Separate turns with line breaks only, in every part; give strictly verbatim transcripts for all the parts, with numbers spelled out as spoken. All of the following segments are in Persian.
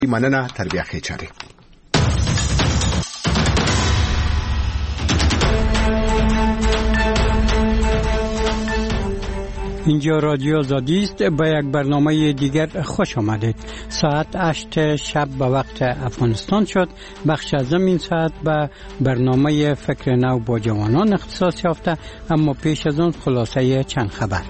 مننه تربیه خیچاری.
اینجا رادیو آزادی است. با یک برنامه دیگر خوش آمدید. ساعت هشت شب به وقت افغانستان شد. بخش از این ساعت به برنامه فکر نو با جوانان اختصاص یافته، اما پیش از آن خلاصه چند خبر.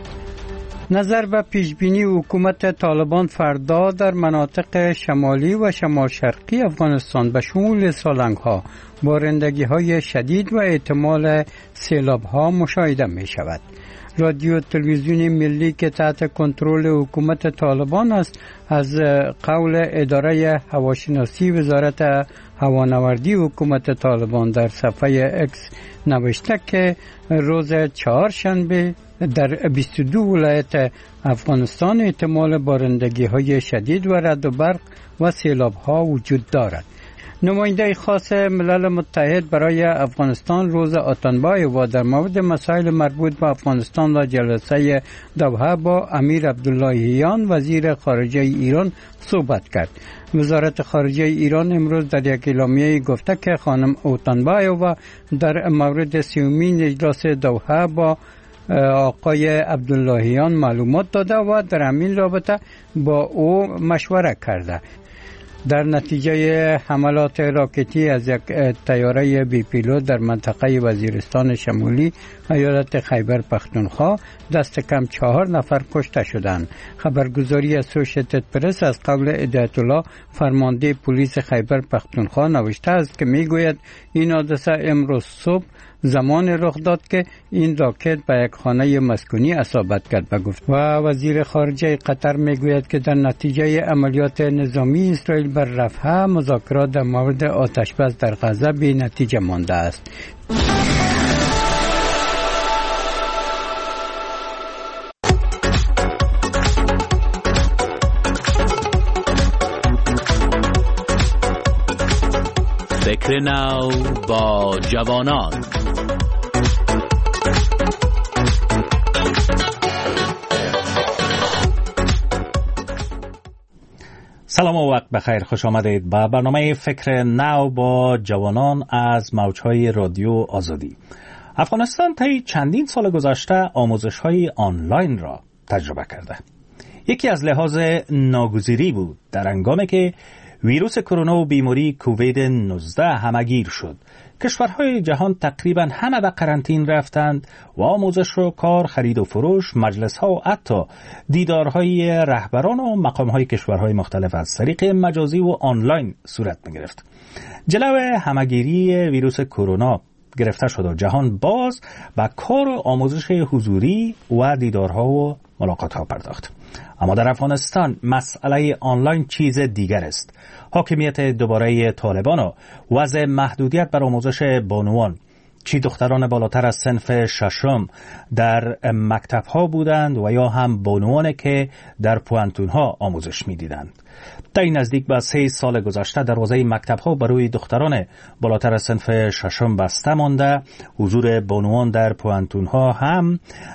نظر به پیشبینی حکومت طالبان فردا در مناطق شمالی و شمال شرقی افغانستان به شمول سالنگ ها، بارندگی های شدید و احتمال سیلاب ها مشاهده می شود. رادیو تلویزیون ملی که تحت کنترل حکومت طالبان است، از قول اداره هواشناسی وزارت هوانوردی حکومت طالبان در صفحه اکس نوشته که روز چهارشنبه در بیست و دو ولایت افغانستان احتمال بارندگی های شدید و رعد و برق و سیلاب ها وجود دارد. نماینده خاص ملل متحد برای افغانستان روز آتنبایووا در مورد مسائل مربوط به افغانستان و جلسه دوحه با امیر عبداللهیان وزیر خارجه ایران صحبت کرد. وزارت خارجه ایران امروز در یک اعلامیه گفته که خانم آتنبایووا در مورد سیومین اجلاس دوحه با آقای عبداللهیان معلومات داده و در همین رابطه با او مشوره کرده. در نتیجه حملات راکتی از یک طیاره بی پیلوت در منطقه وزیرستان شمالی ایالت خیبر پختونخوا دست کم چهار نفر کشته شدند. خبرگزاری اسوشیتد پرس از قول هدایت الله فرمانده پلیس خیبر پختونخوا نوشته است که میگوید این حادثه امروز صبح زمان رخ داد که این راکت به یک خانه مسکونی اصابت کرد و گفت. و وزیر خارجه قطر میگوید که در نتیجه عملیات نظامی اسرائیل بر رفح مذاکرات در مورد آتشبس در غزه بی نتیجه مانده است.
فکر نو با جوانان.
سلام و وقت بخیر، خوش آمدید به برنامه فکر نو با جوانان از موجهای رادیو آزادی. افغانستان طی چندین سال گذشته آموزش‌های آنلاین را تجربه کرده. یکی از لحاظ ناگزیری بود در هنگامی که ویروس کرونا و بیماری کووید نوزده همگیر شد. کشورهای جهان تقریبا همه به قرنطین رفتند و آموزش و کار، خرید و فروش، مجلس‌ها و حتی دیدارهای رهبران و مقام‌های کشورهای مختلف از طریق مجازی و آنلاین صورت می‌گرفت. جلو همگیری ویروس کرونا گرفته شد و جهان باز به کار و آموزش حضوری و دیدارها و ملاقات‌ها پرداخت. اما در افغانستان مسئله آنلاین چیز دیگر است. حاکمیت دوباره طالبان و وضع محدودیت بر آموزش بانوان، چی دختران بالاتر از صنف ششم در مکتب‌ها بودند و یا هم بانوان که در پوانتون‌ها آموزش می‌دیدند. در این نزدیک به سه سال گذشته دروازه مکتب‌ها برای دختران بالاتر از صنف ششم بسته مانده. حضور بانوان در پوانتون‌ها هم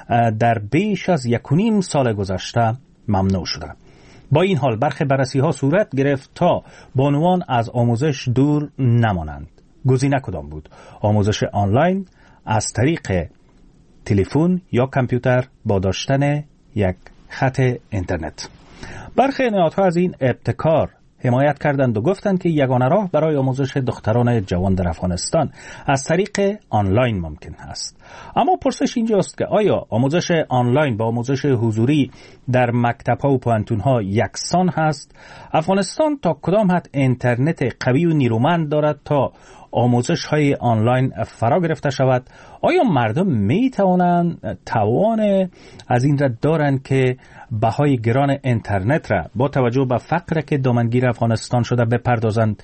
در بیش از یک و نیم سال گذشته ممنوع شده. با این حال برخی بررسی‌ها صورت گرفت تا بانوان از آموزش دور نمانند. گزینه کدام بود؟ آموزش آنلاین از طریق تلفن یا کامپیوتر با داشتن یک خط اینترنت. برخی نهادها از این ابتکار حمایت کردند و گفتند که یگانه راه برای آموزش دختران جوان در افغانستان از طریق آنلاین ممکن است. اما پرسش اینجاست که آیا آموزش آنلاین با آموزش حضوری در مکتب‌ها و پوانتون‌ها یکسان هست؟ افغانستان تا کدام حد اینترنت قوی و نیرومند دارد تا آموزش‌های آنلاین فرا گرفته شود؟ آیا مردم می توانند توان از این را دارند که بهای گران اینترنت را با توجه به فقر که دامنگیر افغانستان شده بپردازند؟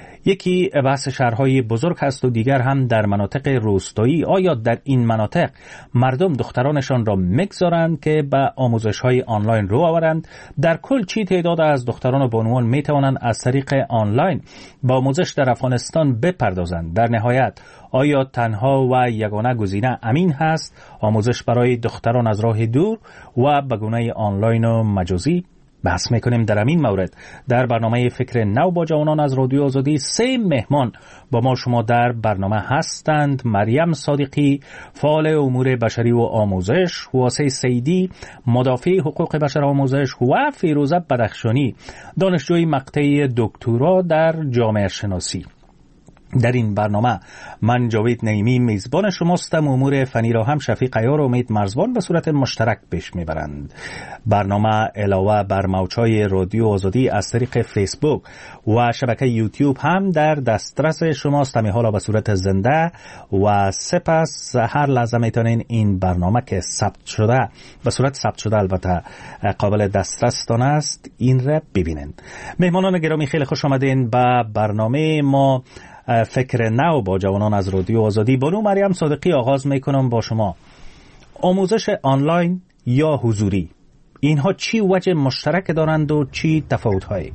یکی بحث شهرهای بزرگ هست و دیگر هم در مناطق روستایی. آیا در این مناطق مردم دخترانشان را میگذارند که به آموزش‌های آنلاین رو آورند؟ در کل چی تعداد از دختران و بانوان می توانند از طریق آنلاین با آموزش در افغانستان بپردازند؟ در نهایت آیا تنها و یگانه گزینه امین هست آموزش برای دختران از راه دور و به گونه آنلاین و مجازی؟ بحث میکنیم در این مورد. در برنامه فکر نو با جوانان از رادیو آزادی سه مهمان با ما شما در برنامه هستند: مریم صادقی، فعال امور بشری و آموزش، واسه سیدی، مدافع حقوق بشر آموزش و فیروزه بدخشانی، دانشجوی مقطع دکترا در جامعه شناسی. در این برنامه من جاوید نعیمی میزبان شماستم. امور فنی را هم شفیق عیار و امید مرزبان به صورت مشترک پیش میبرند. برنامه علاوه بر موجهای رادیو آزادی از طریق فیسبوک و شبکه یوتیوب هم در دسترس شماست، همین حالا به صورت زنده، و سپس هر لحظه میتونین این برنامه که ثبت شده، به صورت ثبت شده البته قابل دسترس دان است، این را ببینین. مهمانان گرامی خیلی خوش آمدین به برنامه ما فکر نو با جوانان از رادیو آزادی. بانو مریم صادقی، آغاز میکنم با شما. آموزش آنلاین یا حضوری، اینها چی وجه مشترک دارند و چی تفاوت‌هایی؟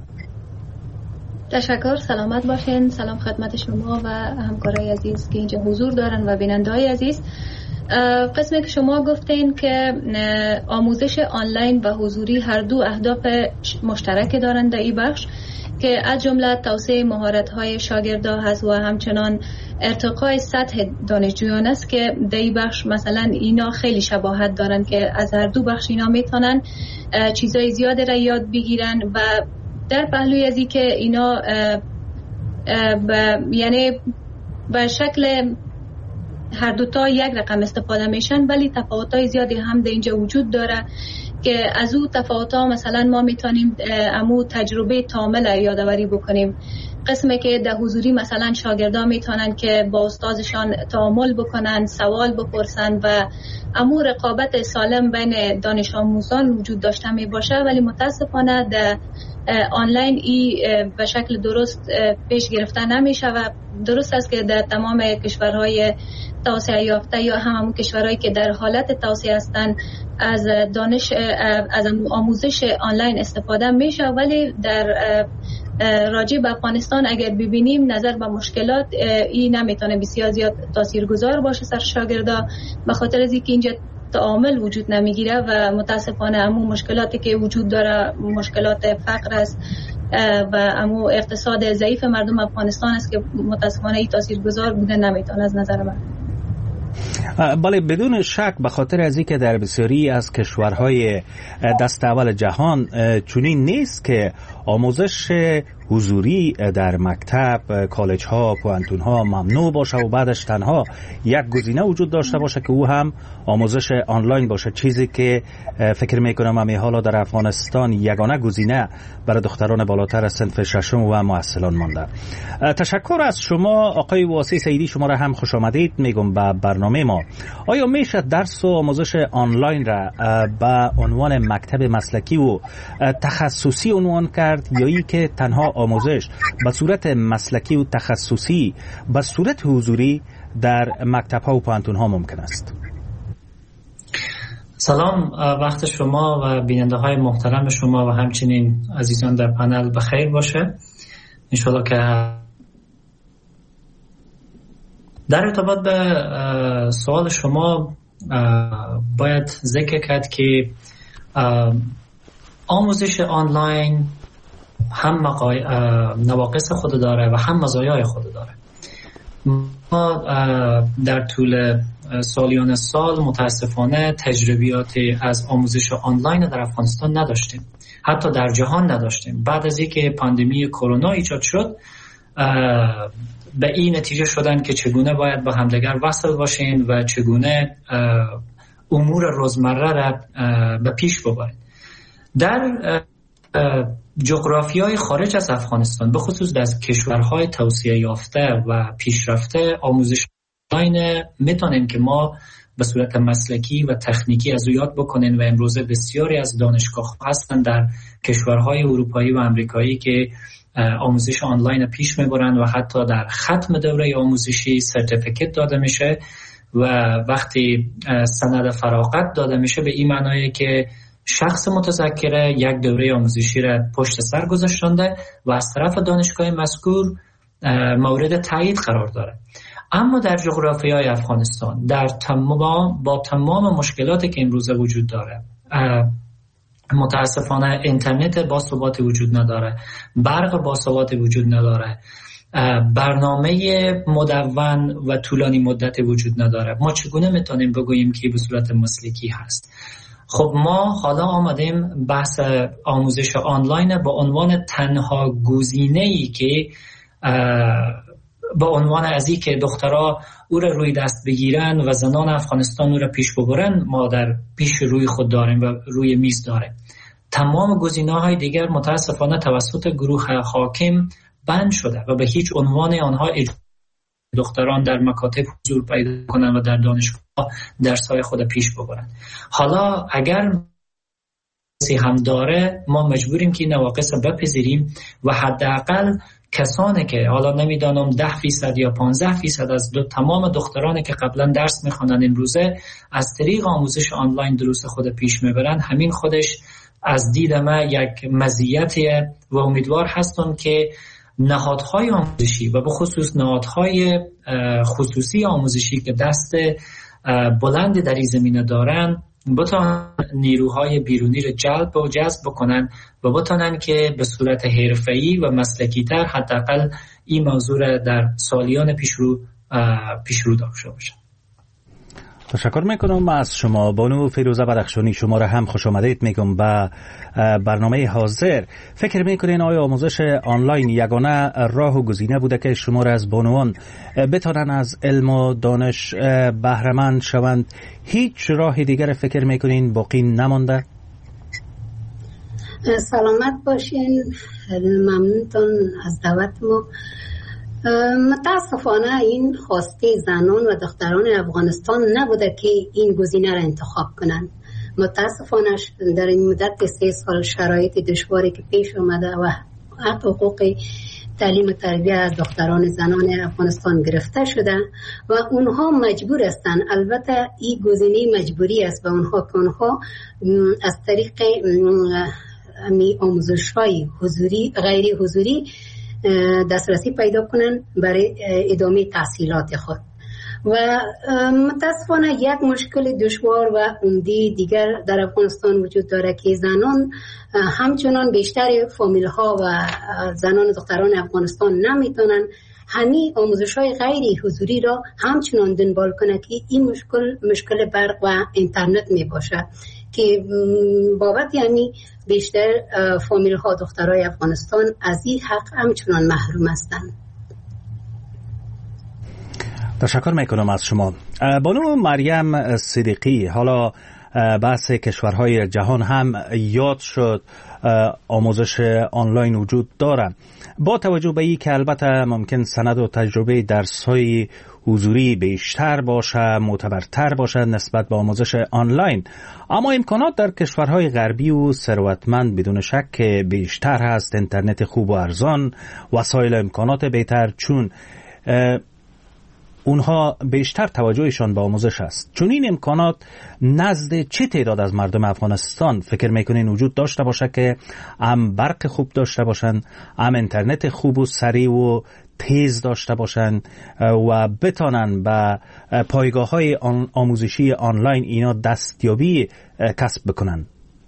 تشکر، سلامت باشین. سلام خدمت شما و همکارای عزیز که اینجا حضور دارن و بیننده‌های عزیز. قسمی که شما گفتین که آموزش آنلاین و حضوری هر دو اهداف مشترک دارند در این بخش که از جمله توسعه مهارت‌های شاگردان هست و همچنان ارتقای سطح دانشجویان است که در این بخش مثلا اینا خیلی شباهت دارن که از هر دو بخش اینا میتونن چیزای زیاده را یاد بگیرن و در پهلوی از این که اینا یعنی به شکل هر دوتا یک رقم استفاده میشن، ولی تفاوت‌های زیادی هم در اینجا وجود داره که از او تفاوت‌ها مثلا ما میتونیم امو تجربه کامل یادآوری بکنیم. قسمی که در حضوری مثلا شاگردان میتونن که با استادشان تعامل بکنن، سوال بپرسن و امو رقابت سالم بین دانش آموزان وجود داشته می باشه، ولی متاسفانه در آنلاین ای به شکل درست پیش گرفته نمیشه و درست است که در تمام کشورهای توسعه یافته یا هم همون کشورهایی که در حالت توسعه هستند از دانش از آموزش آنلاین استفاده میشه، ولی در راجع به افغانستان اگر ببینیم نظر به مشکلات این نمیتونه بسیار زیاد تاثیرگذار باشه سر شاگردا، به خاطر از اینکه اینجا تعامل وجود نمیگیره و متاسفانه همون مشکلاتی که وجود داره مشکلات فقر است و امو اقتصاد ضعیف مردم افغانستان است که متاسفانه این تاثیرگذار بوده نمیتونه از نظر من.
بله، بدون شک به خاطر از اینکه در بسیاری از کشورهای دست اول جهان چنین نیست که آموزش حضوری در مکتب، کالج ها، پوانتون ها ممنوع باشه و بعدش تنها یک گزینه وجود داشته باشه که او هم آموزش آنلاین باشه، چیزی که فکر میکنم همین حالا در افغانستان یگانه گزینه برای دختران بالاتر از صنف ششم و مؤهلان مانده. تشکر از شما آقای واسه سیدی، شما را هم خوش آمدید میگم به برنامه ما. آیا میشه درس و آموزش آنلاین را به عنوان مکتب مسلکی و تخصصی عنوان کرد یا ای که تنها آموزش به صورت مسلکی و تخصصی به صورت حضوری در مکتب ها و پوانتون ها ممکن است؟
سلام، وقت شما و بیننده های محترم شما و همچنین عزیزان در پنل بخیر باشه. انشاءالله که در ارتباط به سوال شما باید ذکر کرد که آموزش آنلاین هم نواقص خود داره و هم مزایای خود داره. ما در طول سالیان سال متاسفانه تجربیات از آموزش آنلاین در افغانستان نداشتیم، حتی در جهان نداشتیم. بعد از اینکه پاندمی کرونا ایجاد شد به این نتیجه شدن که چگونه باید با همدیگر وصل باشین و چگونه امور روزمره را به پیش ببرید. در جغرافیای خارج از افغانستان به خصوص در کشورهای توسعه یافته و پیشرفته آموزش آنلاین میتونیم که ما به صورت مسلکی و تکنیکی از او یاد بکنیم و امروزه بسیاری از دانشگاه هستند در کشورهای اروپایی و امریکایی که آموزش آنلاین پیش میبرند و حتی در ختم دوره آموزشی سرتیفیکت داده میشه و وقتی سند فراغت داده میشه به این معنیه که شخص متذکره یک دوره آموزشی را پشت سر گذاشته و از طرف دانشگاه مذکور مورد تایید قرار داره. اما در جغرافیای افغانستان در تمام با تمام مشکلاتی که امروزه وجود داره متاسفانه اینترنت با ثبات وجود نداره، برق با ثبات وجود نداره، برنامه مدون و طولانی مدت وجود نداره. ما چگونه میتونیم بگوییم که به صورت مسلکی هست؟ خب ما حالا آمدیم بحث آموزش آنلاین با عنوان تنها گزینه‌ای که با عنوان از این که دخترها او را روی دست بگیرن و زنان افغانستان او را پیش ببرن ما در پیش روی خود داریم و روی میز داریم. تمام گزینه‌های دیگر متاسفانه توسط گروه حاکم بند شده و به هیچ عنوان آنها اجازه دختران در مکاتب حضور پیدا کنند و در دانشگاه درس‌های خود پیش ببرند. حالا اگر هم داره ما مجبوریم که نواقص بپذیریم و حداقل کسانی که حالا نمیدانم ده فیصد یا پانزده فیصد از دو تمام دخترانی که قبلا درس میخوانند امروزه از طریق آموزش آنلاین دروس خود پیش میبرند، همین خودش از دید ما یک مزیتیه و امیدوار هستم که نهادهای آموزشی و به خصوص نهادهای خصوصی آموزشی که دست بلند در این زمینه دارن بتونن نیروهای بیرونی رو جلب و جذب بکنن و بتونن که به صورت حرفه‌ای و مسلکی تر حداقل این موضوع در سالیان پیشرو پیشرو داشته باشن.
تشکر میکنم از شما بانو فیروزه بدخشانی. شما را هم خوش آمدید میگم به برنامه حاضر. فکر میکنین آیا آموزش آنلاین یگانه راه و گزینه بوده که شما را از بانوان بتانن از علم و دانش بهره مند شوند؟ هیچ راه دیگر فکر میکنین باقی نمانده؟
سلامت باشین، ممنونتون از دعوت ما. متاسفانه این خواسته زنان و دختران افغانستان نبوده که این گزینه را انتخاب کنند. متاسفانه در این مدت سه سال شرایط دشواری که پیش آمده و حق حقوق تعلیم و تربیت از دختران زنان افغانستان گرفته شده و اونها مجبور هستند. البته این گزینه مجبوری است و اونها که اونها از طریق می آموزش‌های حضوری غیر حضوری دسترسی پیدا کنن برای ادامه تحصیلات خود. و متاسفانه یک مشکل دشوار و عمده دیگر در افغانستان وجود داره که زنان همچنان بیشتر فامیل ها و زنان و دختران افغانستان نمیتونن همین آموزش های غیر حضوری را همچنان دنبال کنه که این مشکل مشکل برق و اینترنت می باشه که بابت یعنی بیشتر فامیل ها دخترای افغانستان از این حق همچنان محروم هستند.
تشکر میکنم از شما. بانو مریم صدیقی، حالا بحث کشورهای جهان هم یاد شد، آموزش آنلاین وجود داره. با توجه به این که البته ممکن سند و تجربه درس‌های حضوری بیشتر باشه، معتبرتر باشه نسبت به آموزش آنلاین، اما امکانات در کشورهای غربی و ثروتمند بدون شک بیشتر هست. اینترنت خوب و ارزان، وسایل امکانات بهتر، چون اونها بیشتر توجهشان به آموزش است. چون این امکانات نزد چه تعداد از مردم افغانستان فکر میکنین وجود داشته باشه که هم برق خوب داشته باشن، هم اینترنت خوب و سریع و تیز داشته باشن و بتانن به پایگاه های آموزشی آنلاین اینا دستیابی کسب بکنن؟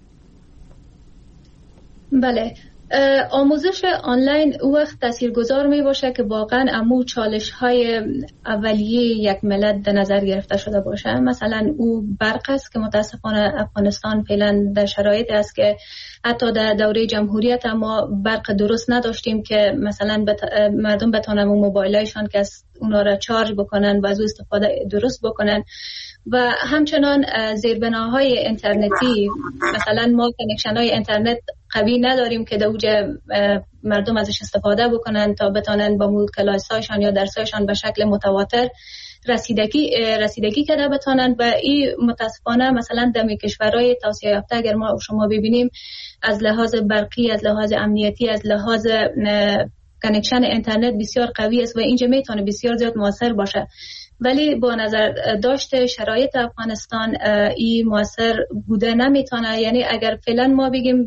بله، آموزش آنلاین او وقت تاثیرگذار می باشه که واقعا امو چالش های اولیه یک ملت در نظر گرفته شده باشه. مثلا او برق است که متاسفانه افغانستان فعلا در شرایط است که حتی در دوره جمهوریت ما برق درست نداشتیم که مثلا بت... مردم بتونن اون موبایلایشان که اونا را چارج بکنن و از او استفاده درست بکنن. و همچنان زیربناهای اینترنتی، مثلا ما کانکشن های اینترنت قوی نداریم که دوجه مردم ازش استفاده بکنن تا بتونن با مول کلاسایشان یا درسایشان به شکل متواتر رسیدگی رسیدگی کرده بتونن. و این متاسفانه مثلا در کشورهای توسعه یافته اگر ما شما ببینیم از لحاظ برقی، از لحاظ امنیتی، از لحاظ کانکشن اینترنت بسیار قوی است و اینجا میتونه بسیار زیاد موثر باشه. ولی با نظر داشته شرایط افغانستان این موثر بوده نمیتونه. یعنی اگر فعلا ما بگیم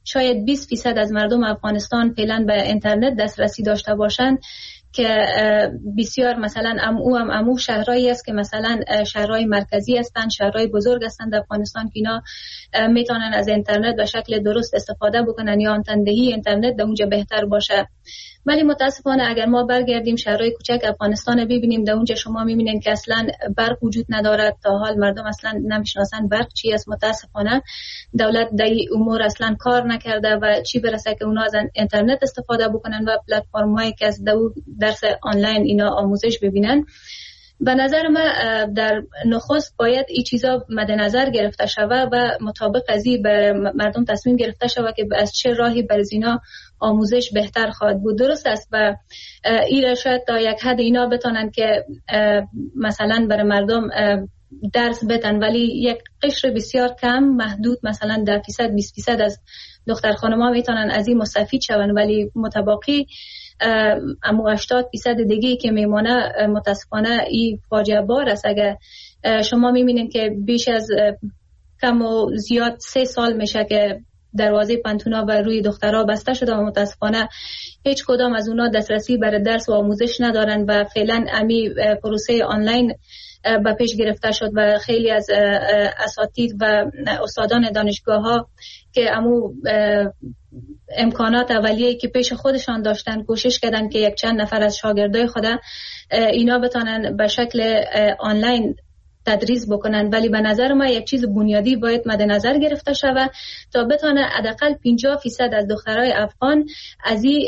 شاید بیست فیصد از مردم افغانستان فعلا به اینترنت دسترسی داشته باشند، که بسیار مثلا ام او هم امو شهرهایی است که مثلا شهرهای مرکزی هستند، شهرهای بزرگ هستند در افغانستان که اینا میتونن از اینترنت به شکل درست استفاده بکنن یا آنتندهی اینترنت در اونجا بهتر باشه. ولی متاسفانه اگر ما برگردیم شهرهای کوچک افغانستان ببینیم، در اونجا شما میبینین که اصلا برق وجود ندارد. تا حال مردم اصلا نمیشناسن برق چی است. متاسفانه دولت در این امور اصلا کار نکرده و چی برسه که اونا از اینترنت استفاده بکنن و پلتفرم‌هایی که از درس آنلاین اینا آموزش ببینن. به نظر من در نخست باید این چیزا مد نظر گرفته شود و مطابق از این به مردم تصمیم گرفته شود که از چه راهی بر اینا آموزش بهتر خواهد بود. درست است و این شاید تا یک حد اینا بتونن که مثلا برای مردم درس بدن، ولی یک قشر بسیار کم محدود مثلا ده فیصد بیست فیصد از دختر خانم‌ها میتونن از این مستفید شون، ولی متباقی اما هشتاد فیصد دیگه که میمونه متاسفانه این فاجعه بار است. اگر شما میبینید که بیش از کم و زیاد سه سال میشه که دروازه پانتونا و روی دخترها بسته شده و متاسفانه هیچ کدام از اونا دسترسی برای درس و آموزش ندارن و فعلا امی پروسه آنلاین به پیش گرفته شد و خیلی از اساتید و استادان دانشگاه ها که امو امکانات اولیه‌ای که پیش خودشان داشتن کوشش کردن که یک چند نفر از شاگردای خود اینا بتونن به شکل آنلاین تدریس بکنن، ولی به نظر ما یک چیز بنیادی باید مد نظر گرفته شود تا بتونه حداقل پنجاه فیصد از دخترای افغان از این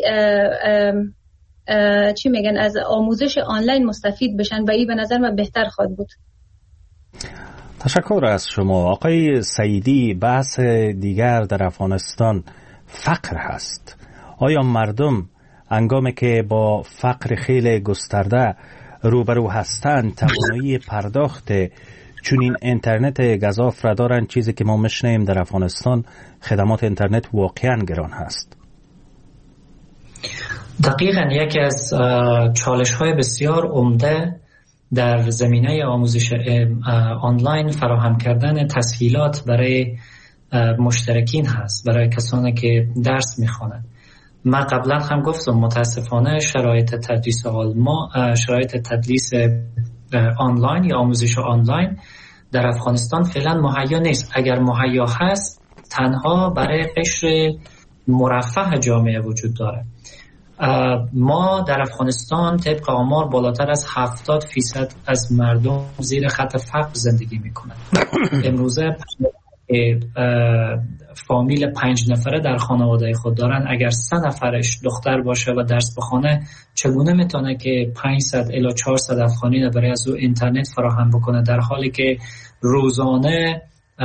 چی میگن از آموزش آنلاین مستفید بشن و این به نظر من بهتر خواهد بود.
تشکر از شما. آقای سعیدی، بحث دیگر در افغانستان فقر هست. آیا مردم هنگامی که با فقر خیلی گسترده روبرو هستند توانایی پرداخت چون این اینترنت گزاف را دارند؟ چیزی که ما میشنیم در افغانستان خدمات اینترنت واقعا گران هست.
دقیقاً یکی از چالش‌های بسیار عمده در زمینه آموزش آنلاین فراهم کردن تسهیلات برای مشترکین هست، برای کسانی که درس میخوانند. من قبلا هم گفتم متاسفانه شرایط تدریس آلمان، شرایط تدریس آنلاین یا آموزش آنلاین در افغانستان فعلا مهیا نیست. اگر مهیا هست تنها برای قشر مرفه جامعه وجود داره. ما در افغانستان طبق آمار بالاتر از هفتاد فیصد از مردم زیر خط فقر زندگی میکنند. امروزه فامیل پنج نفره در خانواده خود دارن، اگر سه نفرش دختر باشه و درس بخونه چگونه میتونه که پانصد الی چهارصد افغانی برای از او اینترنت فراهم بکنه، در حالی که روزانه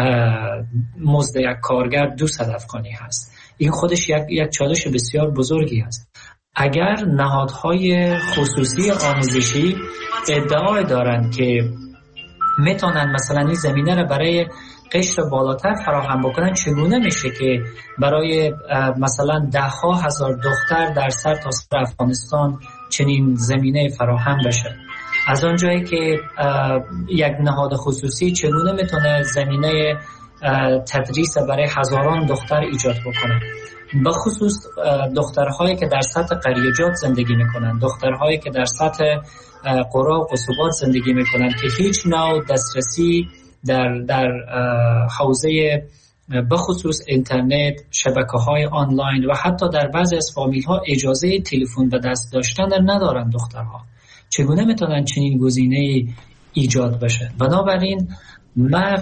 مزد یک کارگر دویست افغانی هست. این خودش یک یک چالش بسیار بزرگی است. اگر نهادهای خصوصی آموزشی ادعای دارند که میتونن مثلا این زمینه را برای قشر بالاتر فراهم بکنن، چگونه میشه که برای مثلا ده ها هزار دختر در سر تا سر افغانستان چنین زمینه فراهم بشه؟ از آنجایی که یک نهاد خصوصی چگونه میتونه زمینه تدریس برای هزاران دختر ایجاد بکنه، به خصوص دخترهایی که در سطح قریجات زندگی میکنن، دخترهایی که در سطح قرا و قصبات زندگی میکنن که هیچ نوع دسترسی در در حوزه به خصوص اینترنت، شبکه‌های آنلاین و حتی در بعضی از فامیل‌ها اجازه تلفن به دست داشتن ندارن دخترها. چگونه میتونن چنین گزینه‌ای ایجاد بشه؟ بنابراین من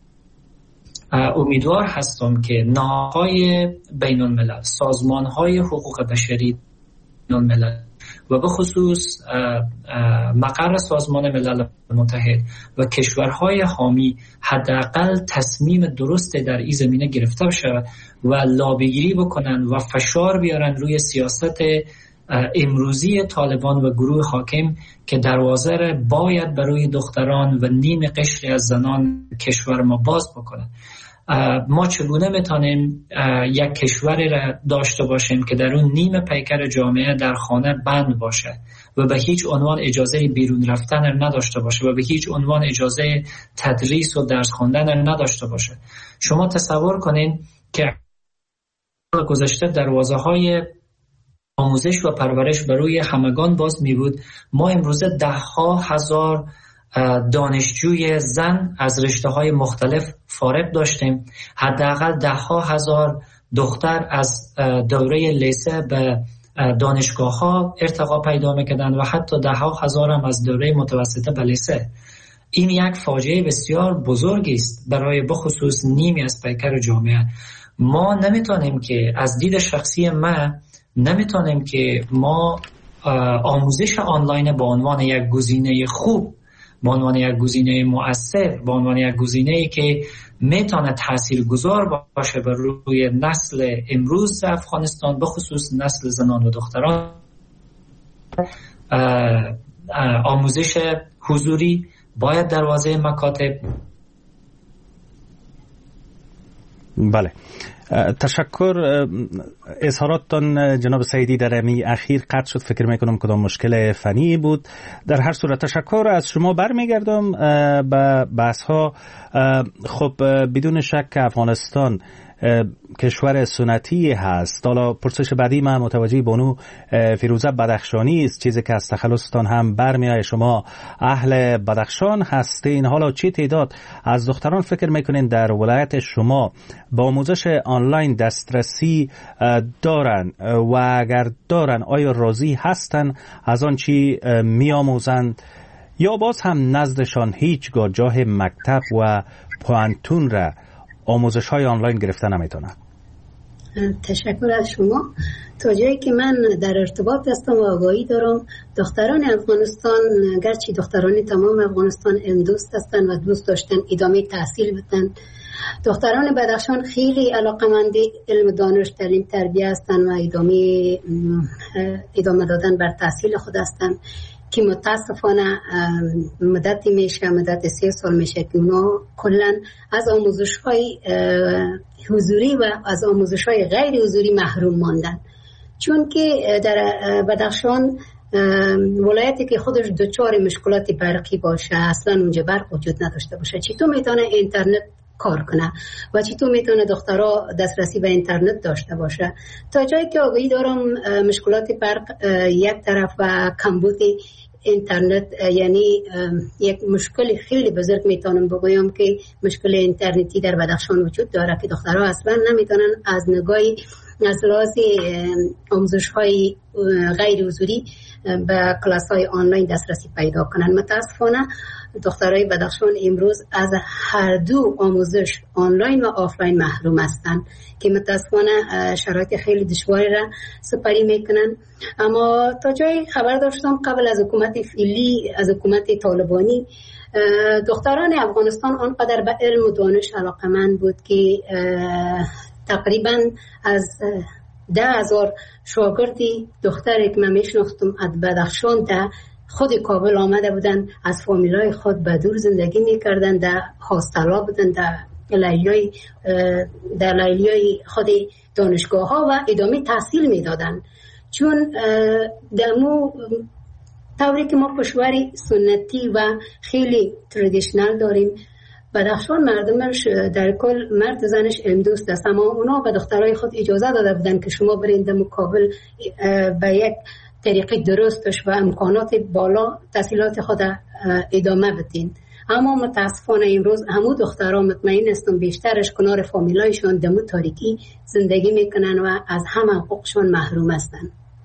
امیدوار هستم که نهادهای بین الملل، سازمان‌های حقوق بشری بین الملل و به خصوص مقر سازمان ملل متحد و کشورهای حامی حداقل تصمیم درست در این زمینه گرفته بشه و لابیگیری بکنن و فشار بیارن روی سیاست امروزی طالبان و گروه حاکم که دروازه را باید برای دختران و نیم قشری از زنان کشور ما باز بکنن. ما چگونه میتونیم یک کشوری را داشته باشیم که در اون نیم پیکر جامعه در خانه بند باشه و به هیچ عنوان اجازه بیرون رفتن نداشته باشه و به هیچ عنوان اجازه تدریس و درس خواندن نداشته باشه؟ شما تصور کنین که گذشته دروازه های آموزش و پرورش برای همگان باز می بود. ما امروزه ده ها هزار دانشجوی زن از رشته های مختلف فارغ داشتیم. حداقل ده ها هزار دختر از دوره لیسه به دانشگاه ها ارتقا پیدا میکردن و حتی ده ها هزار هم از دوره متوسطه به لیسه. این یک فاجعه بسیار بزرگی است برای بخصوص نیمی از پیکر جامعه. ما نمیتونیم که از دید شخصی ما نمیتونیم که ما آموزش آنلاین به عنوان یک گزینه خوب، به عنوان یک گزینه مؤثر، به عنوان یک گزینه‌ای که میتونه تاثیرگذار باشه بر روی نسل امروز افغانستان، به خصوص نسل زنان و دختران، آموزش حضوری باید دروازه مکاتب.
بله، تشکر. اظهاراتتان جناب سعیدی در امی اخیر قطع شد، فکر میکنم کدام مشکل فنی بود. در هر صورت تشکر از شما. برمیگردم به بحث ها. خب بدون شک افغانستان کشور سنتی هست. حالا پرسش بعدی من متوجه بانو فیروزه بدخشانی است، چیزی که از تخلصتان هم برمیآید. شما اهل بدخشان هستین. حالا چه تعداد از دختران فکر میکنین در ولایت شما با آموزش آنلاین دسترسی دارن و اگر دارن آیا راضی هستن از آن چی میآموزند یا باز هم نزدشان هیچگاه جای مکتب و پوانتون را آموزش های آنلاین گرفته نمیتونن؟
تشکر از شما. تا جایی که من در ارتباط هستم و آگاهی دارم، دختران افغانستان گرچه دختران تمام افغانستان علم دوست هستند و دوست داشتن ادامه تحصیل بدن، دختران بدخشان خیلی علاقمند علم دانش تعلیم تربیه هستند و ادامه ادامه دادن بر تحصیل خود هستند که متاسفانه مدتی میشه مدت سه سال میشه که اونا کلا از آموزش های حضوری و از آموزش های غیر حضوری محروم ماندن، چون که در بدخشان ولایتی که خودش دچار مشکلات برقی باشه، اصلا اونجا برق وجود نداشته باشه، چطور میتونه اینترنت کار کنه و چطور میتونه دخترها دسترسی به اینترنت داشته باشه. تا جایی که آگاهی دارم مشکلات برق یک طرف و کمبود اینترنت یعنی یک مشکل خیلی بزرگ میتونم بگویم که مشکل اینترنتی در بدخشان وجود داره که دخترها اصلا نمیتونن از نگاهی از لحاظ آموزش های غیر حضوری به کلاس های آنلاین دسترسی پیدا کنن. متاسفانه دخترای بدخشان امروز از هر دو آموزش آنلاین و آفلاین محروم هستند که متاسفانه شرایط خیلی دشواری را سپری میکنن. اما تا جایی خبر داشتم قبل از حکومت فعلی، از حکومت طالبانی، دختران افغانستان آنقدر به علم و دانش علاقمند بود که تقریبا از ده هزار شاگردی دختری که من میشناختم از بدخشان در خود کابل آمده بودن، از فامیلای خود به دور زندگی میکردن، در هاستلا بودن، در لیلیای در لیلیای خود دانشگاه ها و ادامه تحصیل میدادن. چون دمو طوری که ما کشوری سنتی و خیلی تردیشنال داریم، بدخشان مردمش در کل مرد زنش علم دوست است، اما اونا به دخترای خود اجازه داده بودن که شما برین در مقابل به یک طریقی درستش و امکانات بالا تحصیلات خود ادامه بدین. اما متاسفانه امروز همو دخترها مطمئن هستم بیشترش کنار فامیلایشون دمو تاریکی زندگی میکنن و از همه حقوقشون محروم هستن.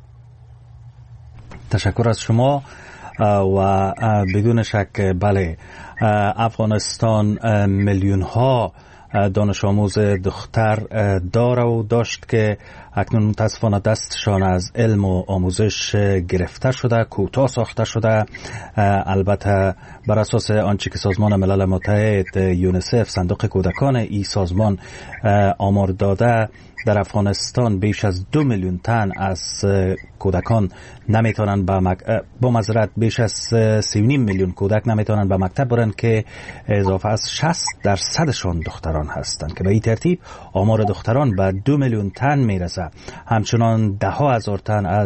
تشکر از شما. و بدون شک بله، افغانستان میلیون ها دانش آموز دختر داره و داشت که اکنون متاسفانه دستشان از علم و آموزش گرفته شده، کوتاه ساخته شده. البته بر اساس آنچه که سازمان ملل متحد یونیسف صندوق کودکان ای سازمان آمار داده، در افغانستان بیش از دو میلیون تن از کودکان نمیتونن با مک... با معذرت بیش از سی و نیم میلیون کودک نمیتونن به مکتب برن که اضافه از شصت درصدشون دختران هستند که به این ترتیب آمار دختران به دو میلیون تن میرسه. همچنان ده ها هزار تن از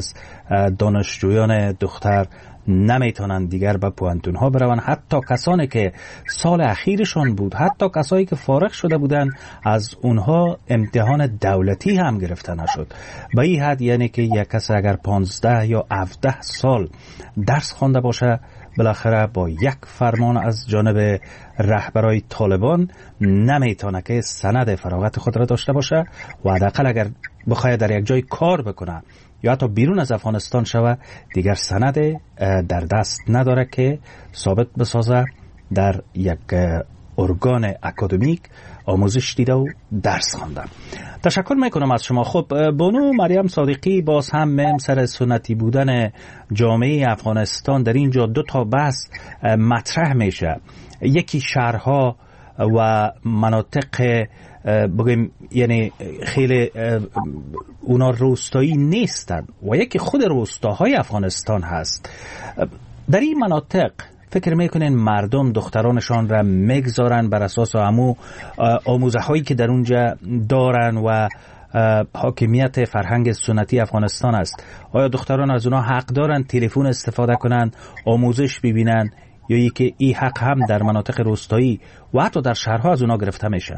دانشجویان دختر نمیتونن دیگر به پوانتون ها برون. حتی کسانی که سال اخیرشان بود، حتی کسایی که فارغ شده بودن، از اونها امتحان دولتی هم گرفته نشد. به این حد یعنی که یک کس اگر پانزده یا هفده سال درس خوانده باشه، بالاخره با یک فرمان از جانب رهبرای طالبان نمیتونه که سند فراغت خود را داشته باشه و حداقل اگر بخواد در یک جای کار بکنه یا حتی بیرون از افغانستان شوه، دیگر سند در دست نداره که ثابت بسازه در یک ارگان اکادمیک آموزش دیده و درس خوانده. تشکر میکنم از شما. خب بانو مریم صادقی، باز هم میم سر سنتی بودن جامعه افغانستان در اینجا دو تا بحث مطرح میشه. یکی شهرها و مناطق بگیم یعنی خیلی اونا روستایی نیستن و یکی خود روستاهای افغانستان هست. در این مناطق فکر میکنین مردم دخترانشان را میگذارن بر اساس همو آموزه هایی که در اونجا دارن و حاکمیت فرهنگ سنتی افغانستان است؟ آیا دختران از اونا حق دارن تلفن استفاده کنن، آموزش ببینن، یا یکی این حق هم در مناطق روستایی و حتی در شهرها از اونا گرفته میشه؟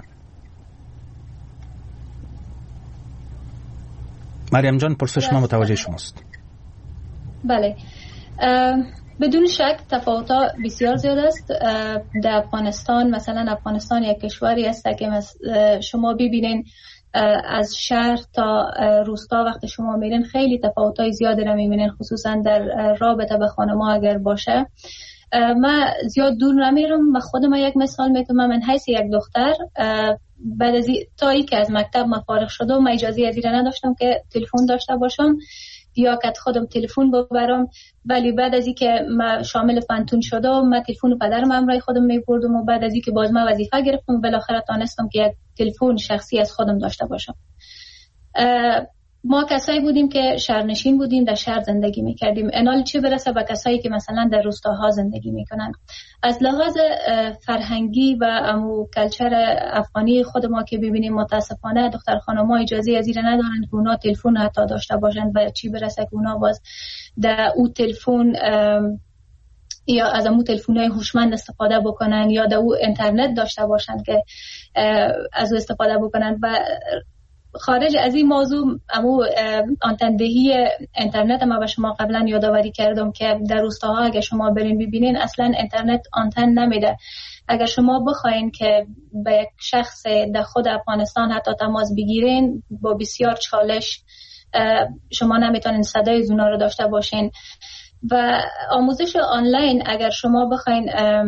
مریم جان، پرسش ما متوجه شماست.
بله، بدون شک تفاوت‌ها بسیار زیاد است در افغانستان. مثلا افغانستان یک کشوری است که شما ببینین از شهر تا روستا وقتی شما میرین خیلی تفاوت‌های زیادی رو میبینین، خصوصا در رابطه به خانم‌ها اگر باشه. من زیاد دور نمیرم، من خودم یک مثال میتونم. من حیث یک دختر بعد از تا ای که از مکتب من فارغ شدم، من اجازه از این نداشتم که تلفن داشته باشم یا که خودم تلفن ببرم، ولی بعد از اینکه من شامل فنتون شدم، من تلفن پدرم همراه خودم میبردم و بعد از اینکه باز من وظیفه گرفتم بالاخره تانستم که یک تلفن شخصی از خودم داشته باشم. ما کسایی بودیم که شهرنشین بودیم، در شهر زندگی میکردیم، انال چه برسه به کسایی که مثلا در روستاها زندگی میکنن. از لحاظ فرهنگی و امو کلچر افغانی خود ما که ببینیم، متاسفانه دختر خانم‌ها اجازه از این ندارن که اونا تلفن حتی داشته باشن و چی برسه که اونا باز در او تلفن یا از امو تلفن‌های هوشمند استفاده بکنن یا در او اینترنت داشته باشن که از او استفاده بکنن. و خارج از این موضوع، امو آنتندهی اینترنت ما به شما قبلا یادآوری کردم که در روستاها اگر شما برین ببینین اصلا اینترنت آنتن نمیده. اگر شما بخواین که به یک شخص در خود افغانستان حتی تماس بگیرین، با بسیار چالش شما نمیتونین صدای زونا رو داشته باشین. و آموزش آنلاین اگر شما بخواین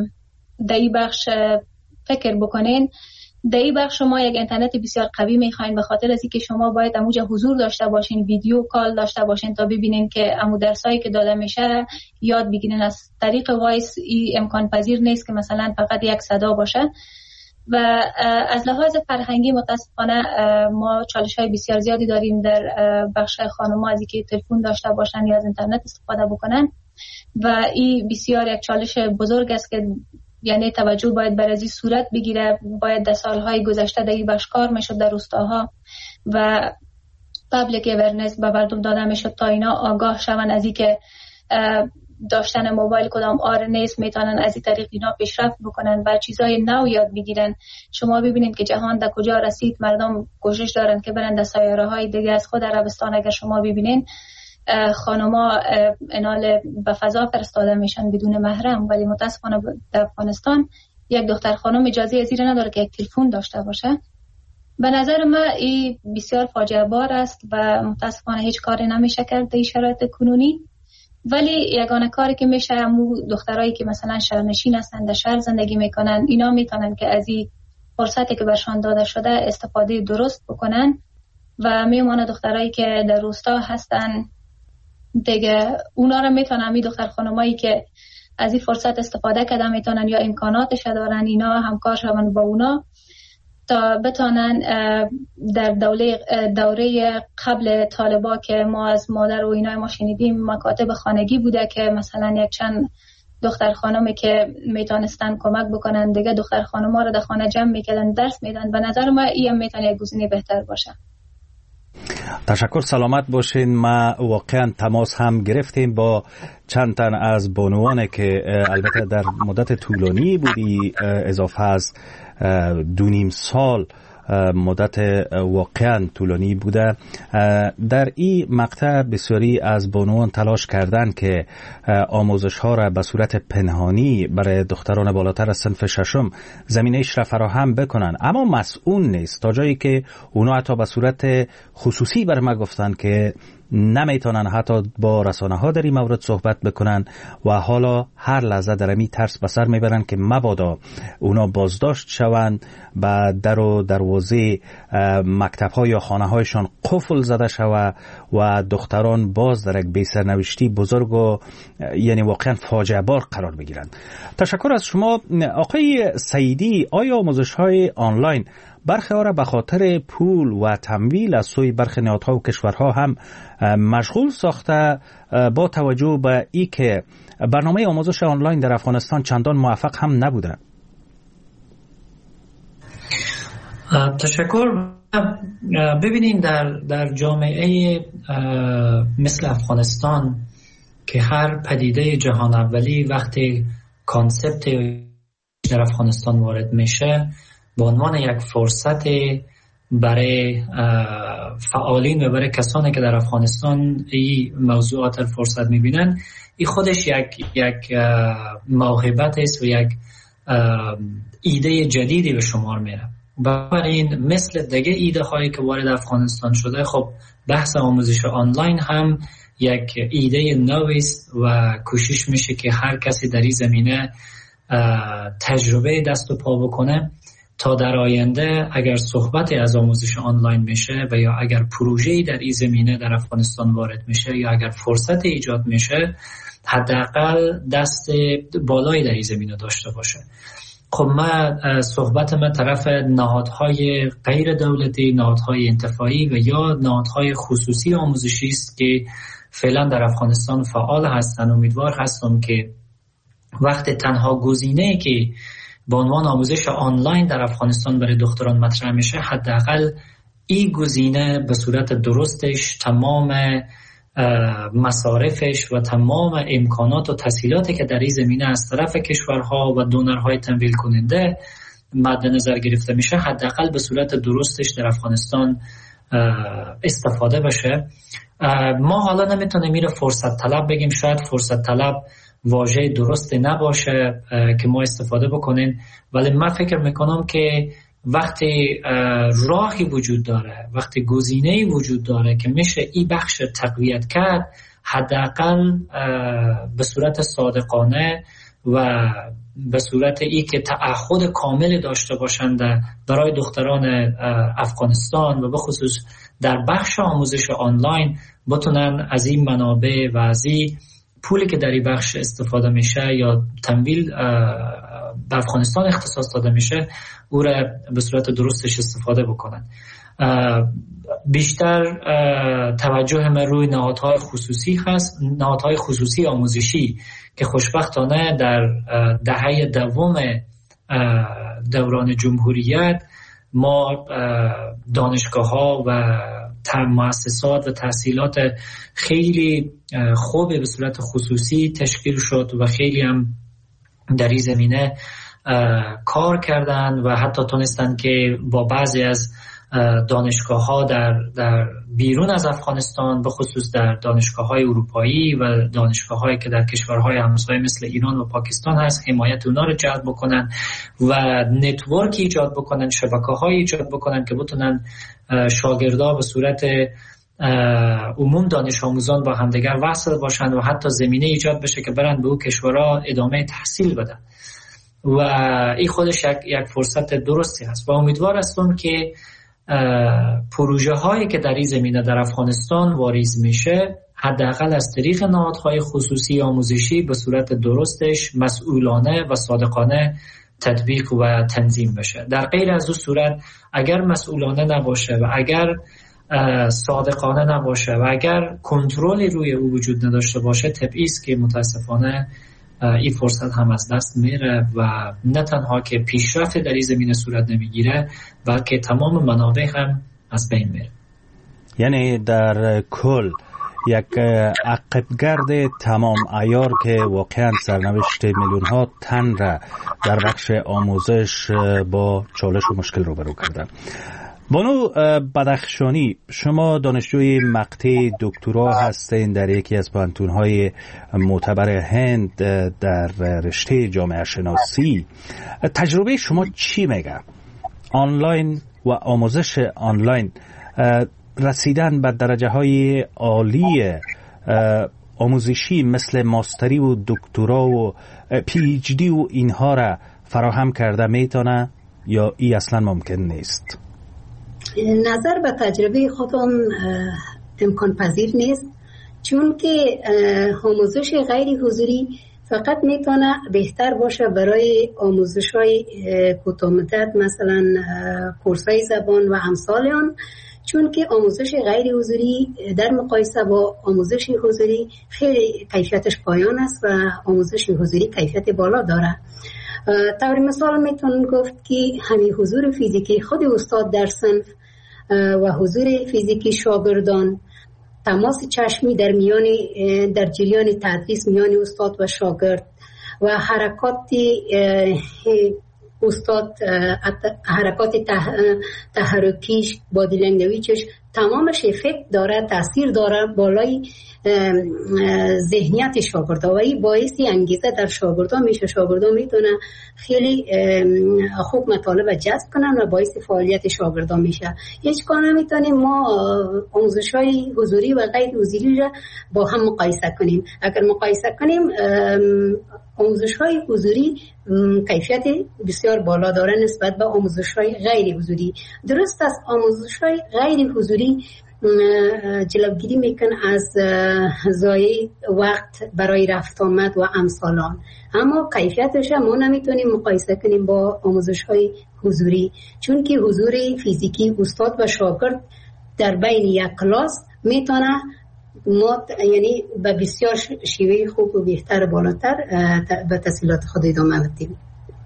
در این بخش فکر بکنین، در این بخش شما یک اینترنت بسیار قوی میخواین، به خاطر از اینکه شما باید اموجه حضور داشته باشین، ویدیو کال داشته باشین تا ببینین که امو درسایی که داده میشه یاد بگیرین. از طریق وایس ای امکان پذیر نیست که مثلا فقط یک صدا باشه. و از لحاظ فرهنگی متاسفانه ما چالش های بسیار زیادی داریم در بخش خانم‌ها از اینکه تلفن داشته باشن یا از اینترنت استفاده بکنن و این بسیار یک چالش بزرگ است که یعنی توجه باید بر ازی صورت بگیره. باید در سالهای گذشته در این بخش کار میشد در روستاها و پابلیک اورننس به مردم داده میشد تا اینا آگاه شون از این که داشتن موبایل کدام آر نیست، میتونن از این طریق اینا پیشرفت بکنن و چیزای نو یاد بگیرن. شما ببینید که جهان در کجا رسید، مردم کوشش دارن که برن در سیاره های دیگه از خود عربستان. اگر شما ببینین خانما انال به فضا فرستاده میشن بدون محرم، ولی متاسفانه در افغانستان یک دختر خانم اجازه از این نداره که یک تلفن داشته باشه. به نظر من این بسیار فاجعه بار است و متاسفانه هیچ کاری نمیشه کرد در این شرایط کنونی. ولی یگانه کاری که میشه همون دخترایی که مثلا شهرنشین هستن، در شهر زندگی میکنن، اینا میتونن که از این فرصتی که برشان داده شده استفاده درست بکنن و میمونه دخترایی که در روستا هستن دیگه اونا رو میتونن، می دختر خانمایی که از این فرصت استفاده کردن میتونن یا امکاناتش دارن اینا همکار شون با اونا تا بتونن در دوره دوره قبل طالبا که ما از مادر و اینا ما شنیدیم مکاتب خانگی بوده که مثلا یک چند دختر خانمی که میتونستن کمک بکنن دیگه دختر خانم‌ها رو در خانه جمع میکردن درس میدن. به نظر ما این میتونه یک گزینه بهتر باشه.
تشکر، سلامت باشین. ما واقعا تماس هم گرفتیم با چند تن از بانوان که البته در مدت طولانی بودی، اضافه از دو نیم سال مدت واقعا طولانی بوده. در این مقطع بسیاری از بانوان تلاش کردن که آموزش ها را به صورت پنهانی برای دختران بالاتر از صنف ششم زمینه‌اش را فراهم بکنن، اما مسئول نیست، تا جایی که اونا حتی به صورت خصوصی بر ما گفتن که نمیتونن حتی با رسانه ها در این مورد صحبت بکنن و حالا هر لحظه در امی ترس به سر میبرن که مبادا اونا بازداشت شوند، با در و دروازه مکتب ها یا خانه هایشان قفل زده شود و دختران باز در یک بی سرنوشتی بزرگ و یعنی واقعا فاجعه بار قرار بگیرند. تشکر از شما آقای سعیدی. آیا آموزش های آنلاین برخی ها را به خاطر پول و تمویل از سوی برخی نهادها و کشورها هم مشغول ساخته، با توجه به ای که برنامه آموزش آنلاین در افغانستان چندان موفق هم نبوده؟
تشکر. ببینیم در در جامعه مثل افغانستان که هر پدیده جهان اولی وقتی کانسپت در افغانستان وارد میشه به عنوان یک فرصت برای فعالین و برای کسانی که در افغانستان این موضوعات فرصت میبینن، این خودش یک یک موهبت است و یک ایده جدیدی به شمار میره. بنابراین مثل دیگه ایده هایی که وارد افغانستان شده، خب بحث آموزش آنلاین هم یک ایده نوی است و کوشش میشه که هر کسی در این زمینه تجربه دست و پا بکنه تا در آینده اگر صحبتی از آموزش آنلاین میشه و یا اگر پروژه‌ای در این زمینه در افغانستان وارد میشه یا اگر فرصت ایجاد میشه، حداقل دست بالایی در این زمینه داشته باشه. خب ما صحبت ما طرف نهادهای غیر دولتی، نهادهای انتفاعی و یا نهادهای خصوصی آموزشی است که فعلا در افغانستان فعال هستند. امیدوار هستم که وقت تنها گزینه‌ای که به عنوان آموزش آنلاین در افغانستان برای دختران مطرح میشه، حداقل این گزینه به صورت درستش تمام مصارفش و تمام امکانات و تسهیلاتی که در این زمینه از طرف کشورها و دونرهای تمویل کننده مد نظر گرفته میشه، حداقل به صورت درستش در افغانستان استفاده بشه. ما حالا نمیتونیم میره فرصت طلب بگیم، شاید فرصت طلب واژه درست نباشه که ما استفاده بکنیم، ولی من فکر میکنم که وقتی راهی وجود داره، وقتی گزینه‌ای وجود داره که میشه این بخش تقویت کرد، حداقل به صورت صادقانه و به صورت ای که تعهد کامل داشته باشند برای دختران افغانستان و به خصوص در بخش آموزش آنلاین بتونن از این منابع و از این پولی که در این بخش استفاده میشه یا تمویل به افغانستان اختصاص داده میشه او را به صورت درستش استفاده بکنن. بیشتر توجه من روی نهادهای خصوصی هست، نهادهای خصوصی آموزشی که خوشبختانه در دهه دوم دوران جمهوریت ما دانشگاه ها و مؤسسات و تحصیلات خیلی خوب به صورت خصوصی تشکیل شد و خیلی هم در این زمینه کار کردن و حتی تونستن که با بعضی از دانشگاه ها در, در بیرون از افغانستان، به خصوص در دانشگاه های اروپایی و دانشگاه هایی که در کشورهای همسایه مثل ایران و پاکستان هست، حمایت اونا رو جلب بکنن و نتورک ایجاد بکنن، شبکه های ایجاد بکنن که بتونن شاگردا به صورت عموم دانش آموزان با همدیگر وصل باشن و حتی زمینه ایجاد بشه که برن به او کشورها ادامه تحصیل بدن و این خودش یک, یک فرصت درستی هست و امیدوار هستم که پروژه هایی که در این زمینه در افغانستان واریز میشه حداقل از طریق نهادهای خصوصی آموزشی به صورت درستش مسئولانه و صادقانه تطبیق و تنظیم بشه. در غیر از اون صورت اگر مسئولانه نباشه و اگر صادقانه نباشه و اگر کنترلی روی او وجود نداشته باشه، طبیعی است که متاسفانه این فرصت هم از دست میره و نه تنها که پیشرفت در این زمینه صورت نمیگیره بلکه تمام منابع هم از بین میره.
یعنی در کل یک عقبگرد تمام عیار که واقعا سرنوشت میلیون ها تن را در بخش آموزش با چالش و مشکل روبرو کردن. بانو بدخشانی، شما دانشجوی مقطع دکترا هستین در یکی از پانتون‌های معتبر هند در رشته جامعه شناسی. تجربه شما چی میگه؟ آنلاین و آموزش آنلاین رسیدن به درجه های عالی آموزشی مثل ماستری و دکترا و پی ایچ دی و اینها را فراهم کرده میتونه یا ای اصلا ممکن نیست؟
نظر به تجربه خودم امکان پذیر نیست، چون که آموزش غیر حضوری فقط میتونه بهتر باشه برای آموزش های کوتاه مدت، مثلا کورس های زبان و امثال آن، چون که آموزش غیر حضوری در مقایسه با آموزش حضوری خیلی کیفیتش پایان است و آموزش حضوری کیفیت بالا داره. طور مثال میتونم گفت که همین حضور فیزیکی خود استاد در صنف و حضور فیزیکی شاگردان، تماس چشمی در میان در جریان تدریس میان استاد و شاگرد و حرکات استاد، حرکات تحرکیش، بادی لنگویجش، تمامش افکت داره، تاثیر داره بالای ذهنیت شاگردا و این باعثی انگیزه در شاگردا میشه. شاگردا میتونه خیلی خوب مطالب جذب کنن و باعث فعالیت شاگردا میشه. هیچ کار نمیتونیم ما آموزش‌های حضوری و غیر حضوری را با هم مقایسه کنیم. اگر مقایسه کنیم آموزش‌های حضوری کیفیت بسیار بالا داره نسبت به آموزش‌های غیر حضوری. درست است آموزش‌های غیر حضوری جلوگیری میکن از ضایع وقت برای رفت آمد و امثالان، اما کیفیتش ما نمیتونیم مقایسه کنیم با آموزش‌های حضوری، چون که حضور فیزیکی استاد و شاگرد در بین یک کلاس میتونه ما یعنی به بسیار شیوه خوب و بهتر بالاتر به تحصیلات خود ادامه بدیم.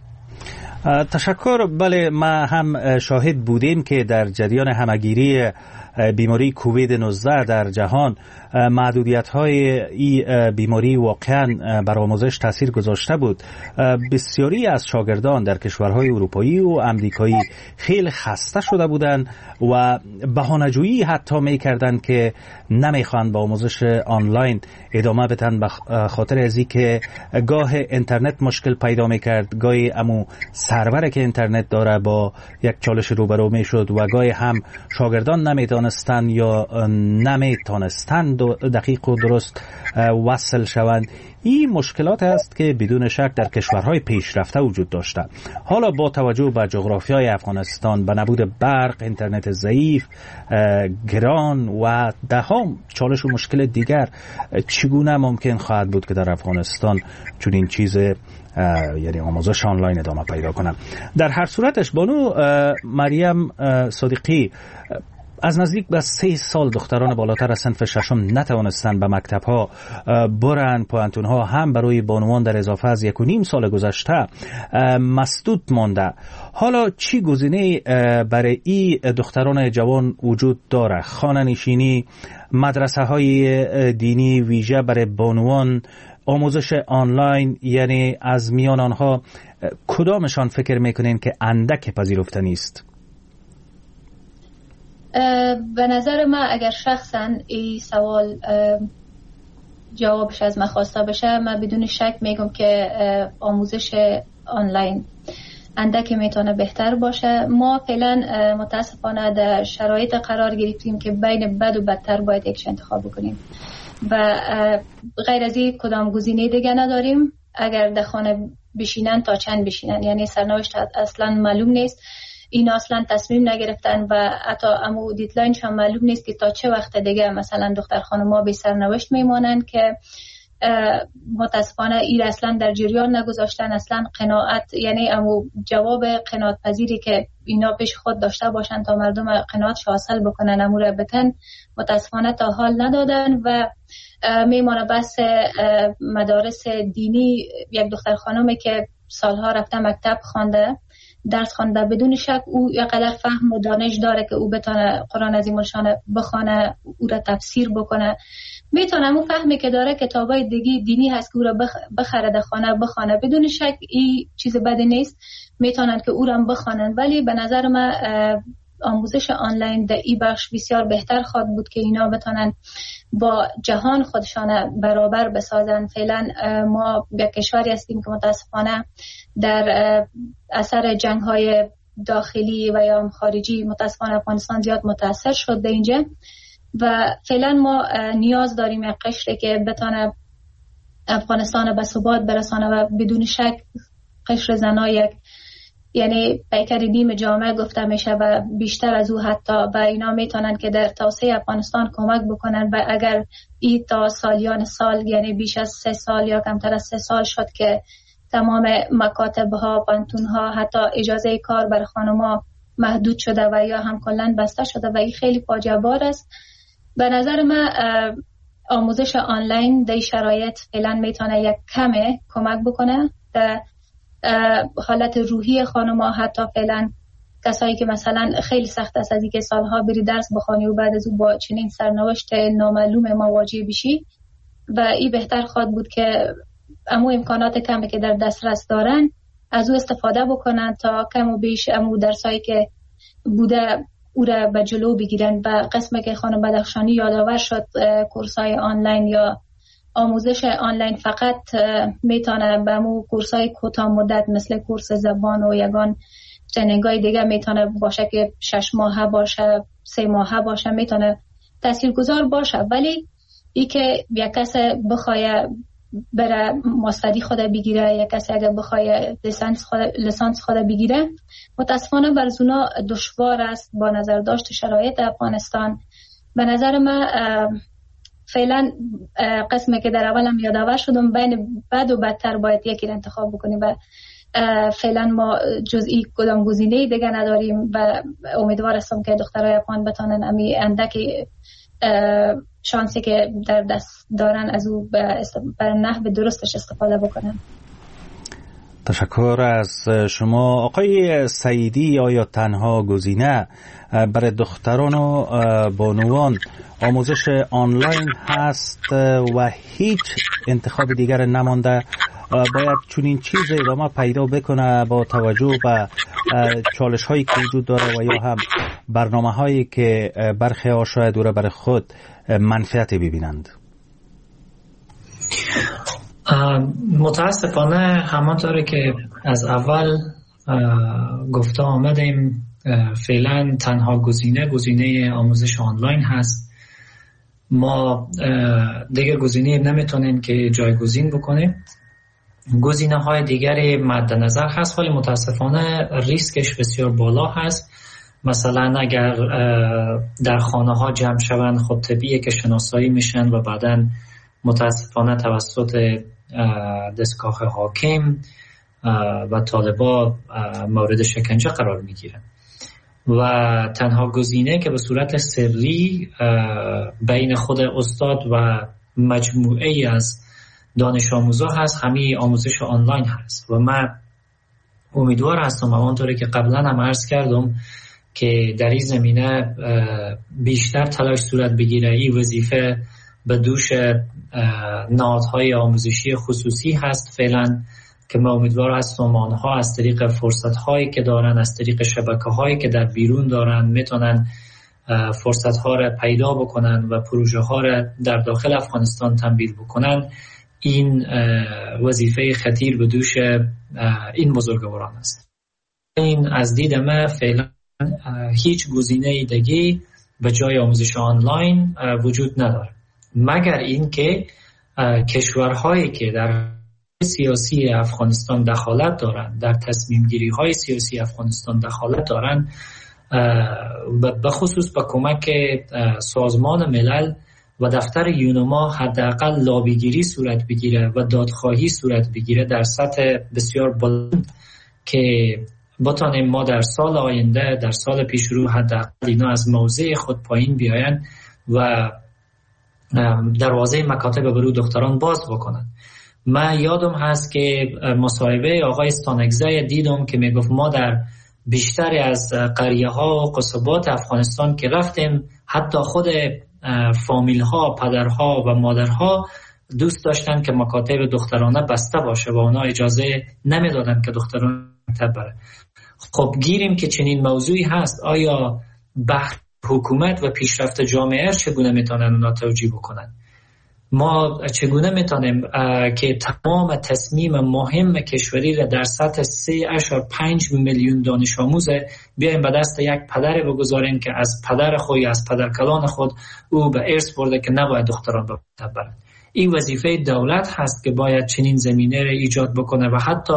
تشکر. بله، ما هم شاهد بودیم که در جریان همگیری بیماری کووید نوزده در جهان محدودیت های این بیماری واقعا بر آموزش تاثیر گذاشته بود. بسیاری از شاگردان در کشورهای اروپایی و امریکایی خیلی خسته شده بودند و بهانه‌جویی حتی می‌کردند که نمیخوان با آموزش آنلاین ادامه بدن به خاطر ازی که گاه اینترنت مشکل پیدا می‌کرد، گاهی امو سرور که اینترنت داره با یک چالش روبرو میشد و گاهی هم شاگردان نمی‌دانستند یا نمی‌تونستند دقیق و درست وصل شوند. این مشکلات است که بدون شک در کشورهای پیشرفته وجود داشته. حالا با توجه به جغرافیای افغانستان، به نبود برق، اینترنت ضعیف، گران و ده‌ها چالش و مشکل دیگر، چگونه ممکن خواهد بود که در افغانستان چون این چیز یعنی آموزش آنلاین ادامه پیدا کنه؟ در هر صورتش بانو مریم صادقی، از نزدیک به سه سال دختران بالاتر از صنف ششم نتوانستند به مکتب ها برن. پوانتون ها هم برای بانوان در اضافه از یک و نیم سال گذشته مسدود مانده. حالا چی گزینه برای این دختران جوان وجود داره؟ خانه نشینی، مدرسه های دینی ویژه برای بانوان، آموزش آنلاین، یعنی از میان آنها کدامشان فکر میکنین که اندک پذیرفته نیست؟
به نظر من اگر شخصا این سوال جوابش از من خواسته بشه، من بدون شک میگم که آموزش آنلاین اندک میتونه بهتر باشه. ما فعلا متاسفانه در شرایط قرار گرفتیم که بین بد و بدتر باید یکش انتخاب بکنیم و غیر از این کدام گزینه دیگه نداریم. اگر در خانه بشینن تا چند بشینن، یعنی سرنوشت اصلا معلوم نیست. اینا اصلا تصمیم نگرفتن و حتی امو دیدلاینش هم معلوم نیست که تا چه وقت دیگه مثلا دختر خانوما به سرنوشت میمانند که متاسفانه این اصلا در جریان نگذاشتن. اصلا قناعت، یعنی امو جواب قناعت پذیری که اینا پیش خود داشته باشن تا مردم قناعت حاصل بکنن امو را بتن، متاسفانه تا حال ندادن و میمانه بس مدارس دینی. یک دختر خانومی که سالها رفته مکتب خوانده درس خوانده. بدون شک او یقدر فهم و دانش داره که او بتونه قرآن عظیم الشان بخونه، او را تفسیر بکنه. میتونه اون فهمی که داره کتابای دیگه دینی هست که او را بخره در خانه بخونه. بدون شک این چیز بدی نیست، میتونن که او را بخونن. ولی به نظر من آموزش آنلاین در این بخش بسیار بهتر خواهد بود که اینا بتونن با جهان خودشان برابر بسازن. فعلا ما یک کشوری هستیم که متاسفانه در اثر جنگ های داخلی و یا خارجی متاسفانه افغانستان زیاد متاثر شد در اینجا و فعلا ما نیاز داریم یک قشری که بتونه افغانستان به ثبات برسانه و بدون شک قشر زنای یک یعنی پیکر نیم جامعه گفته میشه و بیشتر از او حتی و اینا میتونن که در توسعه افغانستان کمک بکنن. و اگر این تا سالیان سال یعنی بیش از سه سال یا کمتر از سه سال شد که تمام مکاتب ها، پانتون ها، حتی اجازه کار بر خانم‌ها محدود شده و یا هم کلاً بسته شده و این خیلی فاجعه بار است. به نظر من آموزش آنلاین در شرایط فعلا میتونه یک کمه کمک بکنه در حالت روحی خانم‌ها. حتی فعلا کسایی که مثلا خیلی سخت است از اینکه سالها بری درس بخونی و بعد از او با چنین سرنوشت نامعلوم مواجه بشی و این بهتر خواهد بود که امو امکانات کمی که در دسترس دارن از او استفاده بکنن تا کم و بیش امو درسایی که بوده او را به جلو بگیرن. و قسمی که خانم بدخشانی یادآور شد کورسای آنلاین یا آموزش آنلاین فقط میتونه به مو کورسای کوتاه مدت مثل کورس زبان و یگان ترنینگای دیگه میتونه باشه که شش ماهه باشه، سه ماهه باشه، میتونه تاثیرگذار باشه. ولی ای که یک کس بخواه بره ماستری خود بگیره، یک کسی اگر بخواه لیسانس خود لیسانس خود بگیره، متاسفانه برزونا دشوار است با نظر داشت شرایط افغانستان. به نظر من فعلا قسمی که در اولم یادآور شدم بین بد و بدتر باید یکی را انتخاب بکنیم و فعلا ما جزئی کدام گزینه دیگه نداریم و امیدوار هستم که دخترای افغان بتونن امی اندکی شانسی که در دست دارن از او به نحو درستش استفاده بکنن.
تشکر از شما. آقای سعیدی، آیا تنها گزینه برای دختران و بانوان آموزش آنلاین هست و هیچ انتخاب دیگر نمانده؟ باید چنین چیزی ادامه پیدا بکنه با توجه به چالش هایی که وجود داره و یا هم برنامه هایی که برخی ها شاید او را برای خود منفعت ببینند؟
متاسفانه همانطوری که از اول گفته آمدیم فعلا تنها گزینه گزینه آموزش آنلاین هست. ما دیگه گزینه نمیتونیم که جایگزین بکنیم. گزینه های دیگری مد نظر هست ولی متاسفانه ریسکش بسیار بالا هست. مثلا اگر در خانه ها جمع شوند خب طبیعیه که شناسایی میشن و بعداً متاسفانه توسط دستگاه حاکم و طالبا مورد شکنجه قرار میگیرن و تنها گزینه که به صورت سری بین خود استاد و مجموعه از دانش آموزا هست همین آموزش آنلاین هست. و من امیدوار هستم همانطوری که قبلا هم عرض کردم که در این زمینه بیشتر تلاش صورت بگیره. این وظیفه به دوش نهادهای آموزشی خصوصی هست فعلا که من امیدوار هستم آنها از طریق فرصت‌هایی که دارن، از طریق شبکه‌هایی که در بیرون دارن میتونن فرصت‌ها را پیدا بکنن و پروژه‌ها را در داخل افغانستان تمویل بکنن. این وظیفه خطیر به دوش این بزرگواران است. این از دید من فعلا هیچ گزینه دیگه به جای آموزش آنلاین وجود نداره مگر اینکه کشورهایی که در سیاسی افغانستان دخالت دارند، در تصمیم گیری های سیاسی افغانستان دخالت دارند، به خصوص با کمک سازمان ملل و دفتر یونما حداقل لابیگیری صورت بگیره و دادخواهی صورت بگیره در سطح بسیار بلند که بتانیم ما در سال آینده، در سال پیش رو حداقل اینا از موضع خود پایین بیاین و دروازه مکاتب برای دختران باز بکنن. من یادم هست که مصاحبه آقای ستانکزی دیدم که میگفت ما در بیشتری از قریه ها و قصبات افغانستان که رفتیم، حتی خود فامیل ها، پدرها و مادرها دوست داشتن که مکاتب دخترانه بسته باشه و اونا اجازه نمیدادن که دختران مکتب بره. خب گیریم که چنین موضوعی هست، آیا بحث حکومت و پیشرفت جامعه چگونه میتونن اونا توجیه بکنن؟ ما چگونه میتونیم که تمام تصمیم مهم کشوری را در سطح سه اشار پنج میلیون دانش آموز بیایم به دست یک پدر بگذاریم که از پدر خود یا از پدر کلان خود او به ارث برده که نباید دختران به مکتب برن. این وظیفه دولت هست که باید چنین زمینه را ایجاد بکنه و حتی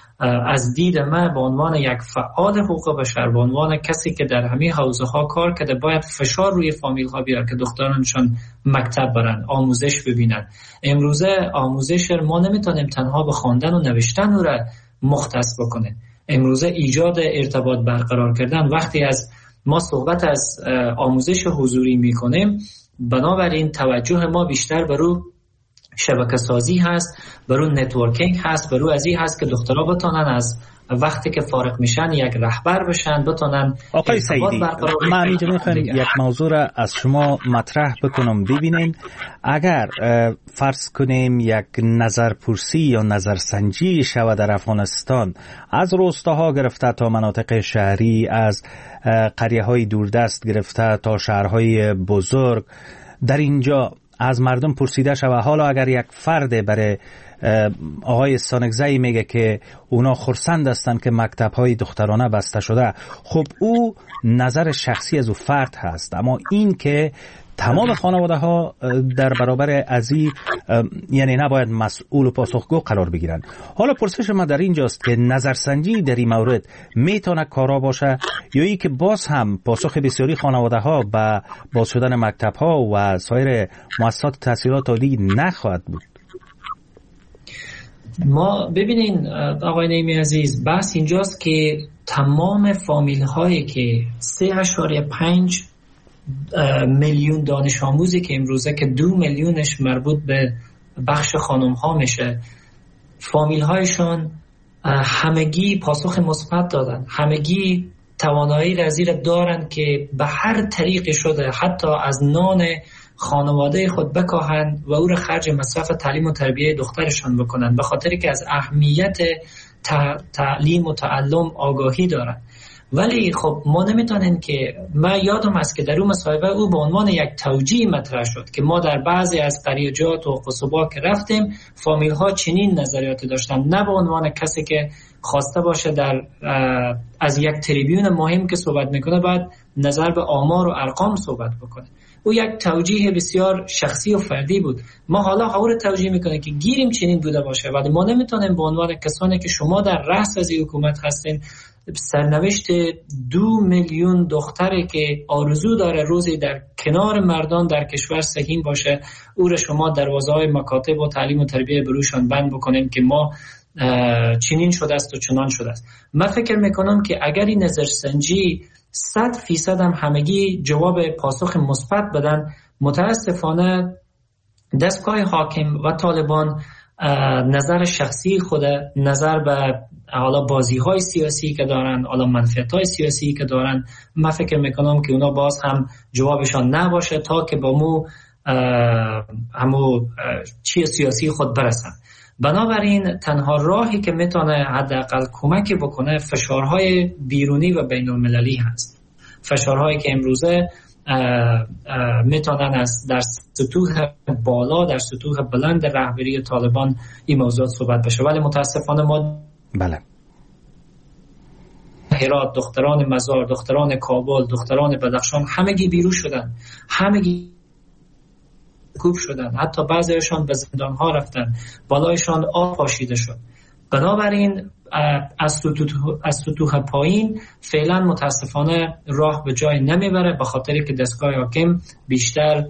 از دید من به عنوان یک فعال حقوق بشر، به عنوان کسی که در همین حوزه ها کار کرده، باید فشار روی فامیل ها بیاره که دخترانشان مکتب برن، آموزش ببینن. امروزه آموزش ما نمیتونیم تنها به خواندن و نوشتن را مختص بکنه. امروزه ایجاد ارتباط برقرار کردن، وقتی از ما صحبت از آموزش حضوری میکنیم، بنابراین توجه ما بیشتر بر او شبکه سازی هست، برای نتورکینگ هست، برای ازی هست که دخترها بتونن از وقتی که فارغ میشن یک رهبر بشن، بتونن.
آقای سعیدی، من اینجا میخوام یک موضوع را از شما مطرح بکنم. ببینین اگر فرض کنیم یک نظرپرسی یا نظرسنجی شود در افغانستان، از روستاها گرفته تا مناطق شهری، از قریه های دوردست گرفته تا شهرهای بزرگ، در اینجا از مردم پرسیده شود حالا اگر یک فرد برای آقای ستانکزی میگه که اونا خرسند هستند که مکتب‌های دخترانه بسته شده، خب او نظر شخصی از او فرد هست، اما این که تمام خانواده ها در برابر ازی یعنی نباید مسئول و پاسخگو قرار بگیرن. حالا پرسش ما در اینجاست که نظرسنجی در این مورد میتونه کارا باشه یا ای که باز هم پاسخ بسیاری خانواده ها به باز شدن مکتب ها و سایر مؤسسات تحصیلات عالی نخواهد بود؟
ما ببینین آقای نعیمی عزیز، بحث اینجاست که تمام فامیل هایی که سه اشاریه پنج میلیون دانش آموزی که امروزه که دو میلیونش مربوط به بخش خانم ها میشه، فامیل هایشان همگی پاسخ مثبت دادن، همگی توانایی رزیر دارن که به هر طریق شده حتی از نان خانواده خود بکاهند و او را خرج مصرف تعلیم و تربیه دخترشان بکنن، به خاطری که از اهمیت تعلیم و تعلم آگاهی دارن. ولی خب ما نمیتونیم که، من یادم است که در اون مصاحبه او به عنوان یک توجیه مطرح شد که ما در بعضی از قریجات و قصبا که رفتیم فامیل ها چنین نظریاتی داشتن، نه به عنوان کسی که خواسته باشه در از یک تریبیون مهم که صحبت میکنه باید نظر به آمار و ارقام صحبت بکنه. او یک توجیه بسیار شخصی و فردی بود. ما حالا حاول توجیه میکنه که گیریم چنین بوده باشه، ولی ما نمیتونیم به عنوان کسانی که شما در رأس از حکومت هستین سرنوشت دو میلیون دختری که آرزو داره روزی در کنار مردان در کشور سهیم باشه، او را شما دروازه‌های مکاتب و تعلیم و تربیه بروشان بند بکنیم که ما چنین شده است و چنان شده است. من فکر میکنم که اگر این نظرسنجی صد فیصد هم همگی جواب پاسخ مثبت بدن، متاسفانه دستگاه حاکم و طالبان نظر شخصی خود، نظر به حالا بازی های سیاسی که دارن، حالا منفعت های سیاسی که دارن، من فکر میکنم که اونا باز هم جوابشان نباشه تا که با مو همو چی سیاسی خود برسن. بنابراین تنها راهی که میتونه حداقل کمکی بکنه فشارهای بیرونی و بین المللی هست، فشارهایی که امروزه میتونن از در سطوح بالا، در سطوح بلند رهبری طالبان این موضوع صحبت بشه. ولی متاسفانه ما
بله
هرات، دختران مزار، دختران کابل، دختران بدخشان همگی بیرون شدن، همگی کوب شدن، حتی بعضیشان به زندان ها رفتن، بالایشان آب پاشیده شد. بنابراین از سطوح از سطوح پایین فعلا متاسفانه راه به جای نمیبره، به خاطری که دستگاه حاکم بیشتر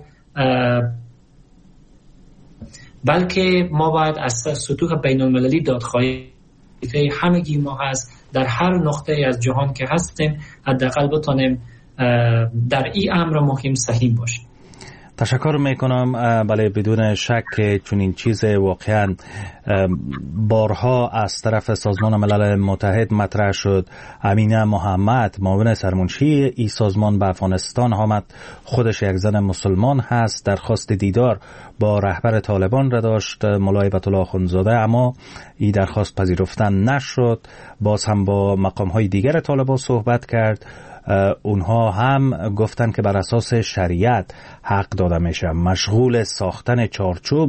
بلکه ما باید از سطوح بین المللی دادخواهی همگی ما هست در هر نقطه از جهان که هستیم حداقل بتونیم در این امر مهم سهیم باشیم.
تشکر میکنم. بله بدون شک چون این چیز واقعا بارها از طرف سازمان ملل متحد مطرح شد. امینه محمد معاون سرمنشی این سازمان به افغانستان آمد. خودش یک زن مسلمان هست. درخواست دیدار با رهبر طالبان را داشت مولای هیبت الله اخوندزاده، اما این درخواست پذیرفته نشد. باز هم با مقام های دیگر طالبان صحبت کرد. اونها هم گفتن که بر اساس شریعت حق داده میشه. مشغول ساختن چارچوب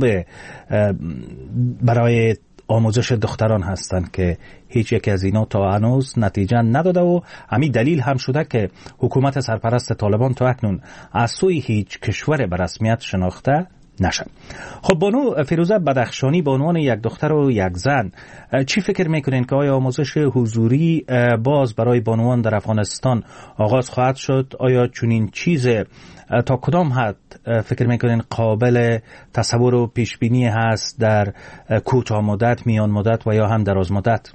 برای آموزش دختران هستند که هیچ یک از اینا تا هنوز نتیجه نداده و همین دلیل هم شده که حکومت سرپرست طالبان تا اکنون از سوی هیچ کشور به رسمیت شناخته نشد. خب بانو فیروزه بدخشانی به عنوان یک دختر و یک زن چی فکر میکنین که آیا آموزش حضوری باز برای بانوان در افغانستان آغاز خواهد شد؟ آیا چنین چیز تا کدام حد فکر میکنین قابل تصور و پیش بینی هست در کوتاه مدت، میان مدت و یا هم دراز مدت؟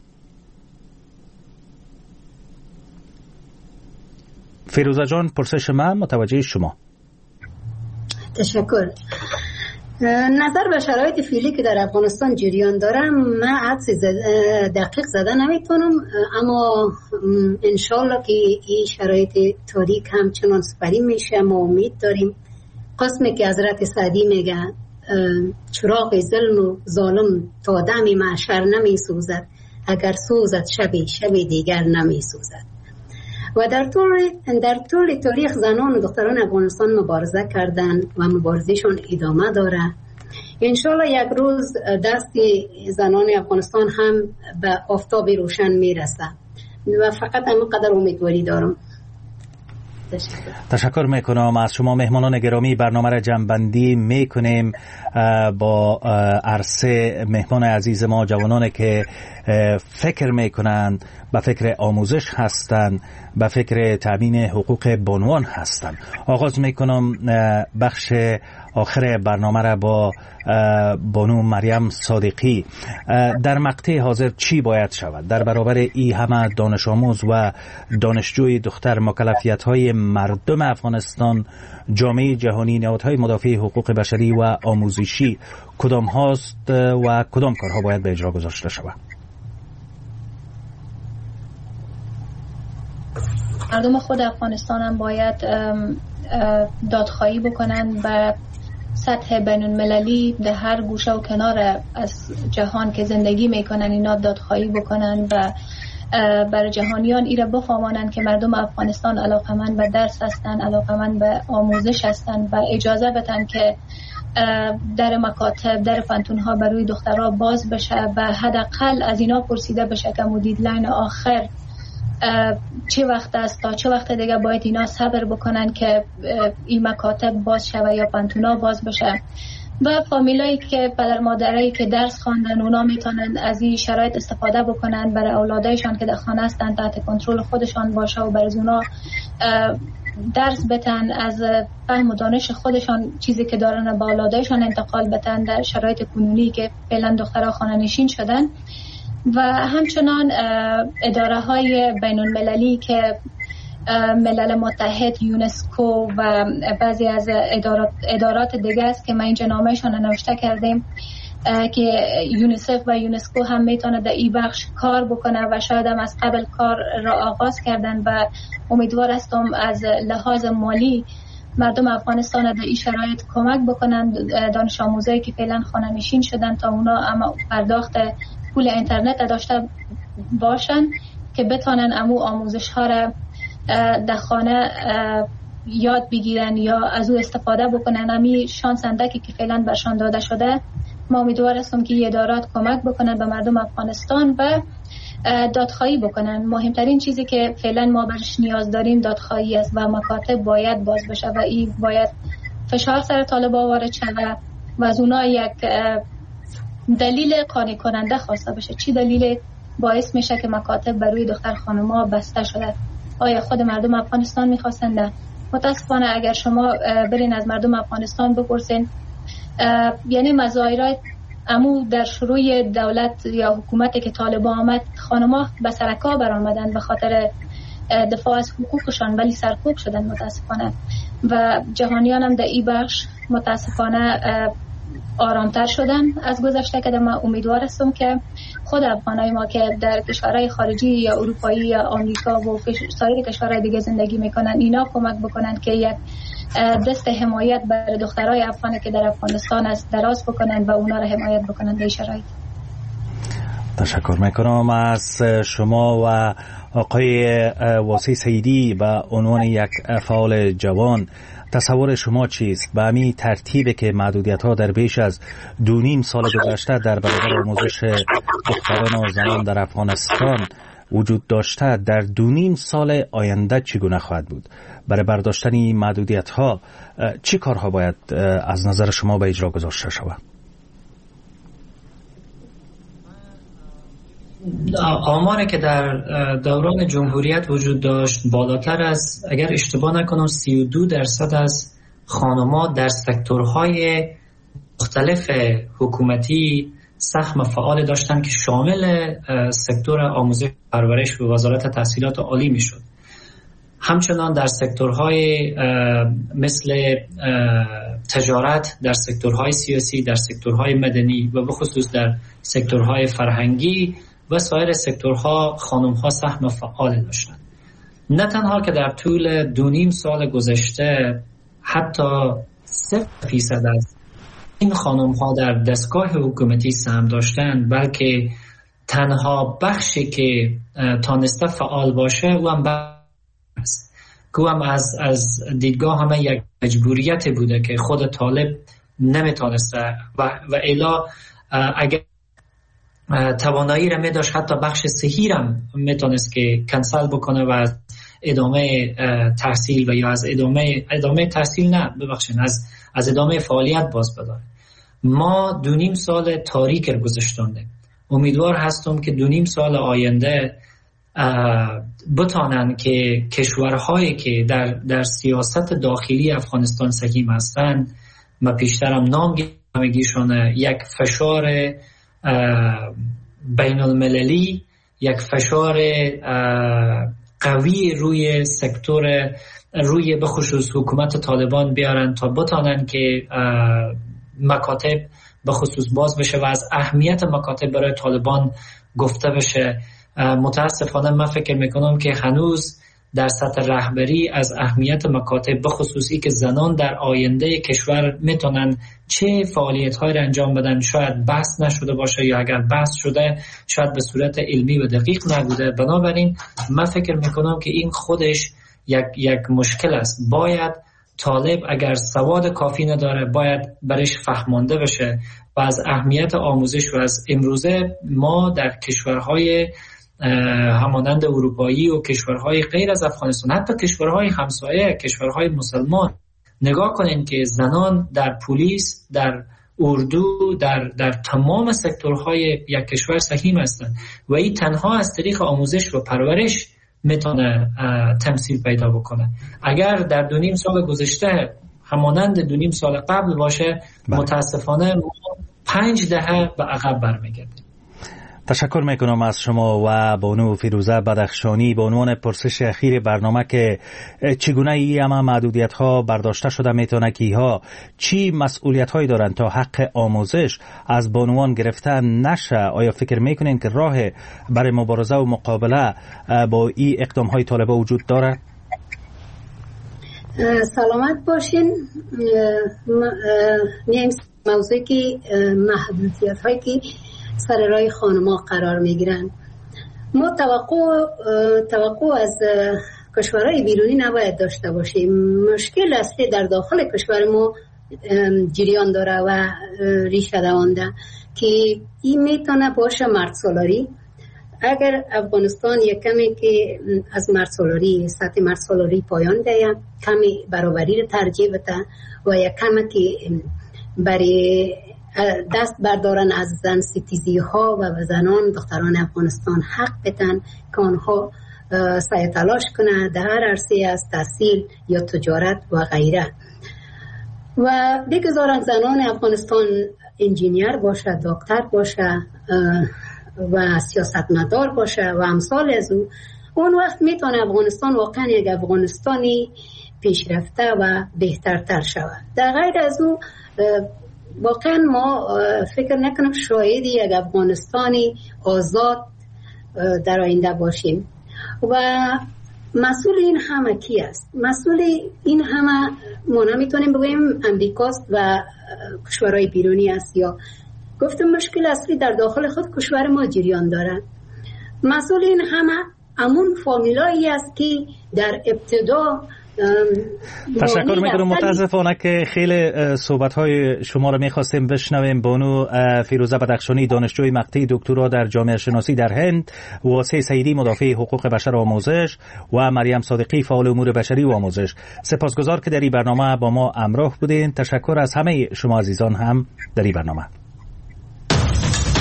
فیروزه جان، پرسش من متوجه شما.
تشکر. نظر به شرایط فعلی که در افغانستان جریان دارم، من حدس دقیق زده نمیتونم، اما انشالله که این شرایط تاریک همچنان سپری میشه. ما امید داریم. قسمی که حضرت سعدی میگه چراغ ظلم و ظالم تا دم محشر نمیسوزد، اگر سوزد شبی شبی دیگر نمیسوزد. و در طول در طول تاریخ زنان و دختران افغانستان مبارزه کردند و مبارزهشون ادامه داره. انشالله یک روز دست زنان افغانستان هم به آفتاب روشن میرسه و فقط همینقدر امیدواری دارم.
تشکر. تشکر میکنم از شما مهمانان گرامی. برنامه را جمع‌بندی میکنیم با عرصه مهمان عزیز ما، جوانانی که فکر میکنند، به فکر آموزش هستند، به فکر تامین حقوق بانوان هستند. آغاز میکنم بخش آخر برنامه را با بانو مریم صادقی. در مقطع حاضر چی باید شود در برابر ای همه دانش آموز و دانشجوی دختر؟ مکلفیت های مردم افغانستان، جامعه جهانی، نهادهای مدافع حقوق بشری و آموزشی کدام هاست و کدام کارها باید به اجرا گذاشته شود؟
مردم خود افغانستان هم باید دادخواهی بکنن به سطح بین المللی، در هر گوشه و کنار از جهان که زندگی میکنن اینا دادخواهی بکنن و برای جهانیان ایره بفهمانند که مردم افغانستان علاقمند به درس هستن، علاقمند به آموزش هستن و اجازه بدن که در مکاتب، در فنتونها برای دخترها باز بشه و حداقل از اینا پرسیده بشه که دیدلاین آخر چه وقت است، تا چه وقت دیگه باید اینا صبر بکنن که این مکاتب باز شوه یا پنتونا باز بشه. و فامیلایی که پدر مادرایی که درس خواندن اونا میتونن از این شرایط استفاده بکنن برای اولادایشان که در خانه هستن تحت کنترل خودشان باشه و برای اونا درس بتن، از فهم و دانش خودشان چیزی که دارن با اولادایشان انتقال بتن در شرایط کنونی که فعلا دخترها خانه نشین شدن. و همچنان اداره های بین المللی که ملل متحد، یونسکو و بعضی از ادارات, ادارات دیگه است که ما اینجا نامهشان نوشته کردیم که یونیسف و یونسکو هم میتونه در این بخش کار بکنه و شاید هم از قبل کار را آغاز کردن و امیدوار هستم از لحاظ مالی مردم افغانستان در این شرایط کمک بکنن. دانش آموزایی که فعلا خانه نشین شدن تا اونا اما پرداخت پول اینترنت داشته باشن که بتونن امو آموزش ها را در خانه یاد بگیرن یا از او استفاده بکنن. امی شانس اندکی که فعلا برشان داده شده، ما امیدوار هستم که ادارات کمک بکنن به مردم افغانستان و دادخواهی بکنن. مهمترین چیزی که فعلا ما برش نیاز داریم دادخواهی است و مکاتب باید باز بشه و این باید فشار سر طالبان وارد شود و از اونا یک دلیل قانع کننده خواسته بشه. چی دلیل باعث میشه که مکاتب برای دختر خانم‌ها بسته شده؟ آیا خود مردم افغانستان میخواستند؟ متاسفانه اگر شما برین از مردم افغانستان بپرسین، یعنی مظاهرات امو در شروع دولت یا حکومتی که طالبان آمد خانم‌ها به سرکا برآمدن به خاطر دفاع از حقوقشان، ولی سرکوب شدن متاسفانه. و جهانیان هم در این بخش متاسفانه آرامتر شدن از گذشته که ما امیدوار هستم که خود افغانای ما که در کشورهای خارجی یا اروپایی یا آمریکا و سایر کشورهای دیگه زندگی میکنن اینا کمک بکنن که یک دست حمایت برای دخترای افغان که در افغانستان است دراز بکنن و اونا را حمایت بکنن در شرایط.
تشکر میکنم از شما و آقای واسی سیدی به عنوان یک فعال جوان. تصور شما چیست به همین ترتیبی که محدودیت ها در بیش از دو نیم سال گذشته در برابر آموزش دختران و زنان در افغانستان وجود داشته، در دو نیم سال آینده چگونه خواهد بود؟ برای برداشتن این محدودیت ها چی کارها باید از نظر شما به اجرا گذاشته شود؟
آماری که در دوران جمهوریت وجود داشت بالاتر از، اگر اشتباه نکنم، سی و دو درصد از خانم‌ها در سکتورهای مختلف حکومتی سهم فعال داشتن که شامل سکتور آموزش پرورش و وزارت تحصیلات عالی میشد. همچنان در سکتورهای مثل تجارت، در سکتورهای سیاسی، در سکتورهای مدنی و به خصوص در سکتورهای فرهنگی و سایر سکتورها خانم‌ها سهم فعال داشتند. نه تنها که در طول دو نیم سال گذشته حتی صفر فیصد از این خانم‌ها در دستگاه حکومتی سهم داشتند، بلکه تنها بخشی که تانسته فعال باشه او هم است که هم از, از دیدگاه همه یک مجبوریت بوده که خود طالب نمیتونسته و, و الا اگر توانایی را می داشت حتی بخش صحیح را می تونست که کنسل بکنه و از ادامه تحصیل و یا از ادامه ادامه تحصیل نه ببخشید از از ادامه فعالیت باز بداره. ما دو نیم سال تاریک رو گذشتانده. امیدوار هستم که دو نیم سال آینده بتانن که کشورهایی که در در سیاست داخلی افغانستان سهیم هستند، ما پیشترم نام گیرم، یک فشار بین المللی، یک فشار قوی روی سکتور، روی بخصوص حکومت طالبان بیارن تا بتانن که مکاتب بخصوص باز بشه و از اهمیت مکاتب برای طالبان گفته بشه. متاسفانه من فکر میکنم که هنوز در سطح رهبری از اهمیت مکاتب بخصوصی که زنان در آینده کشور میتونن چه فعالیت‌هایی را انجام بدن شاید بحث نشده باشه، یا اگر بحث شده شاید به صورت علمی و دقیق نبوده. بنابراین من فکر میکنم که این خودش یک یک مشکل است. باید طالب اگر سواد کافی نداره باید برش فهمانده بشه و از اهمیت آموزش و از امروزه ما در کشورهای همانند اروپایی و کشورهای غیر از افغانستان، حتی کشورهای همسایه، کشورهای مسلمان، نگاه کنین که زنان در پلیس، در اردو، در در تمام سکتورهای یک کشور سهیم هستند و این تنها از طریق آموزش و پرورش میتونه تمثیل پیدا بکنه. اگر در دو نیم سال گذشته همانند دو نیم سال قبل باشه بله. متاسفانه ما پنج دهه به عقب برمیگردیم.
تشکر میکنم از شما و بانو فیروزه بدخشانی به عنوان پرسش اخیر برنامه که چگونه ای اما محدودیت ها برداشته شده میتونه که ها چی مسئولیت هایی دارن تا حق آموزش از بانوان گرفته نشه. آیا فکر میکنین که راه برای مبارزه و مقابله با این اقدام های طالبه وجود داره؟
سلامت باشین. میایم موضوعی که محدودیت هایی که سر راه خانم‌ها قرار میگیرن. ما توقع توقع از کشورهای بیرونی نباید داشته باشیم. مشکل اصلی در داخل کشور ما جریان داره و ریشه دوانده که این میتونه باشه مرد سالاری. اگر افغانستان یک کمی که از مرد سالاری، سطح مرد سالاری پایان ده، کمی برابری رو ترجیح بده و یک کمی که برای دست بردارن از زن ستیزی ها و زنان دختران افغانستان حق بدن که آنها سعی تلاش کنند در هر عرصه از تحصیل یا تجارت و غیره و بگذارن زنان افغانستان انجینیر باشه، دکتر باشه و سیاستمدار باشه و امثال از او. اون وقت میتونه افغانستان واقعا یک افغانستانی پیشرفته و بهترتر شود. در غیر از او واقعا ما فکر نکنم شاید یک افغانستانی آزاد در آینده باشیم. و مسئول این همه کی است؟ مسئول این همه ما نمیتونیم بگوییم امریکاست و کشورهای بیرونی آسیا. گفتم مشکل اصلی در داخل خود کشور ما جریان دارد. مسئول این همه همون فامیلایی است که در ابتدا.
تشکر میکنم. متاسفانه که خیلی صحبت‌های شما رو میخواستیم بشنویم. بانو فیروزه بدخشانی، دانشجوی مقطع دکترا در جامعه شناسی در هند، واسع سعیدی مدافع حقوق بشر و آموزش و مریم صادقی فعال امور بشری و آموزش. سپاسگزار که در این برنامه با ما همراه بودین. تشکر از همه شما عزیزان هم در این برنامه.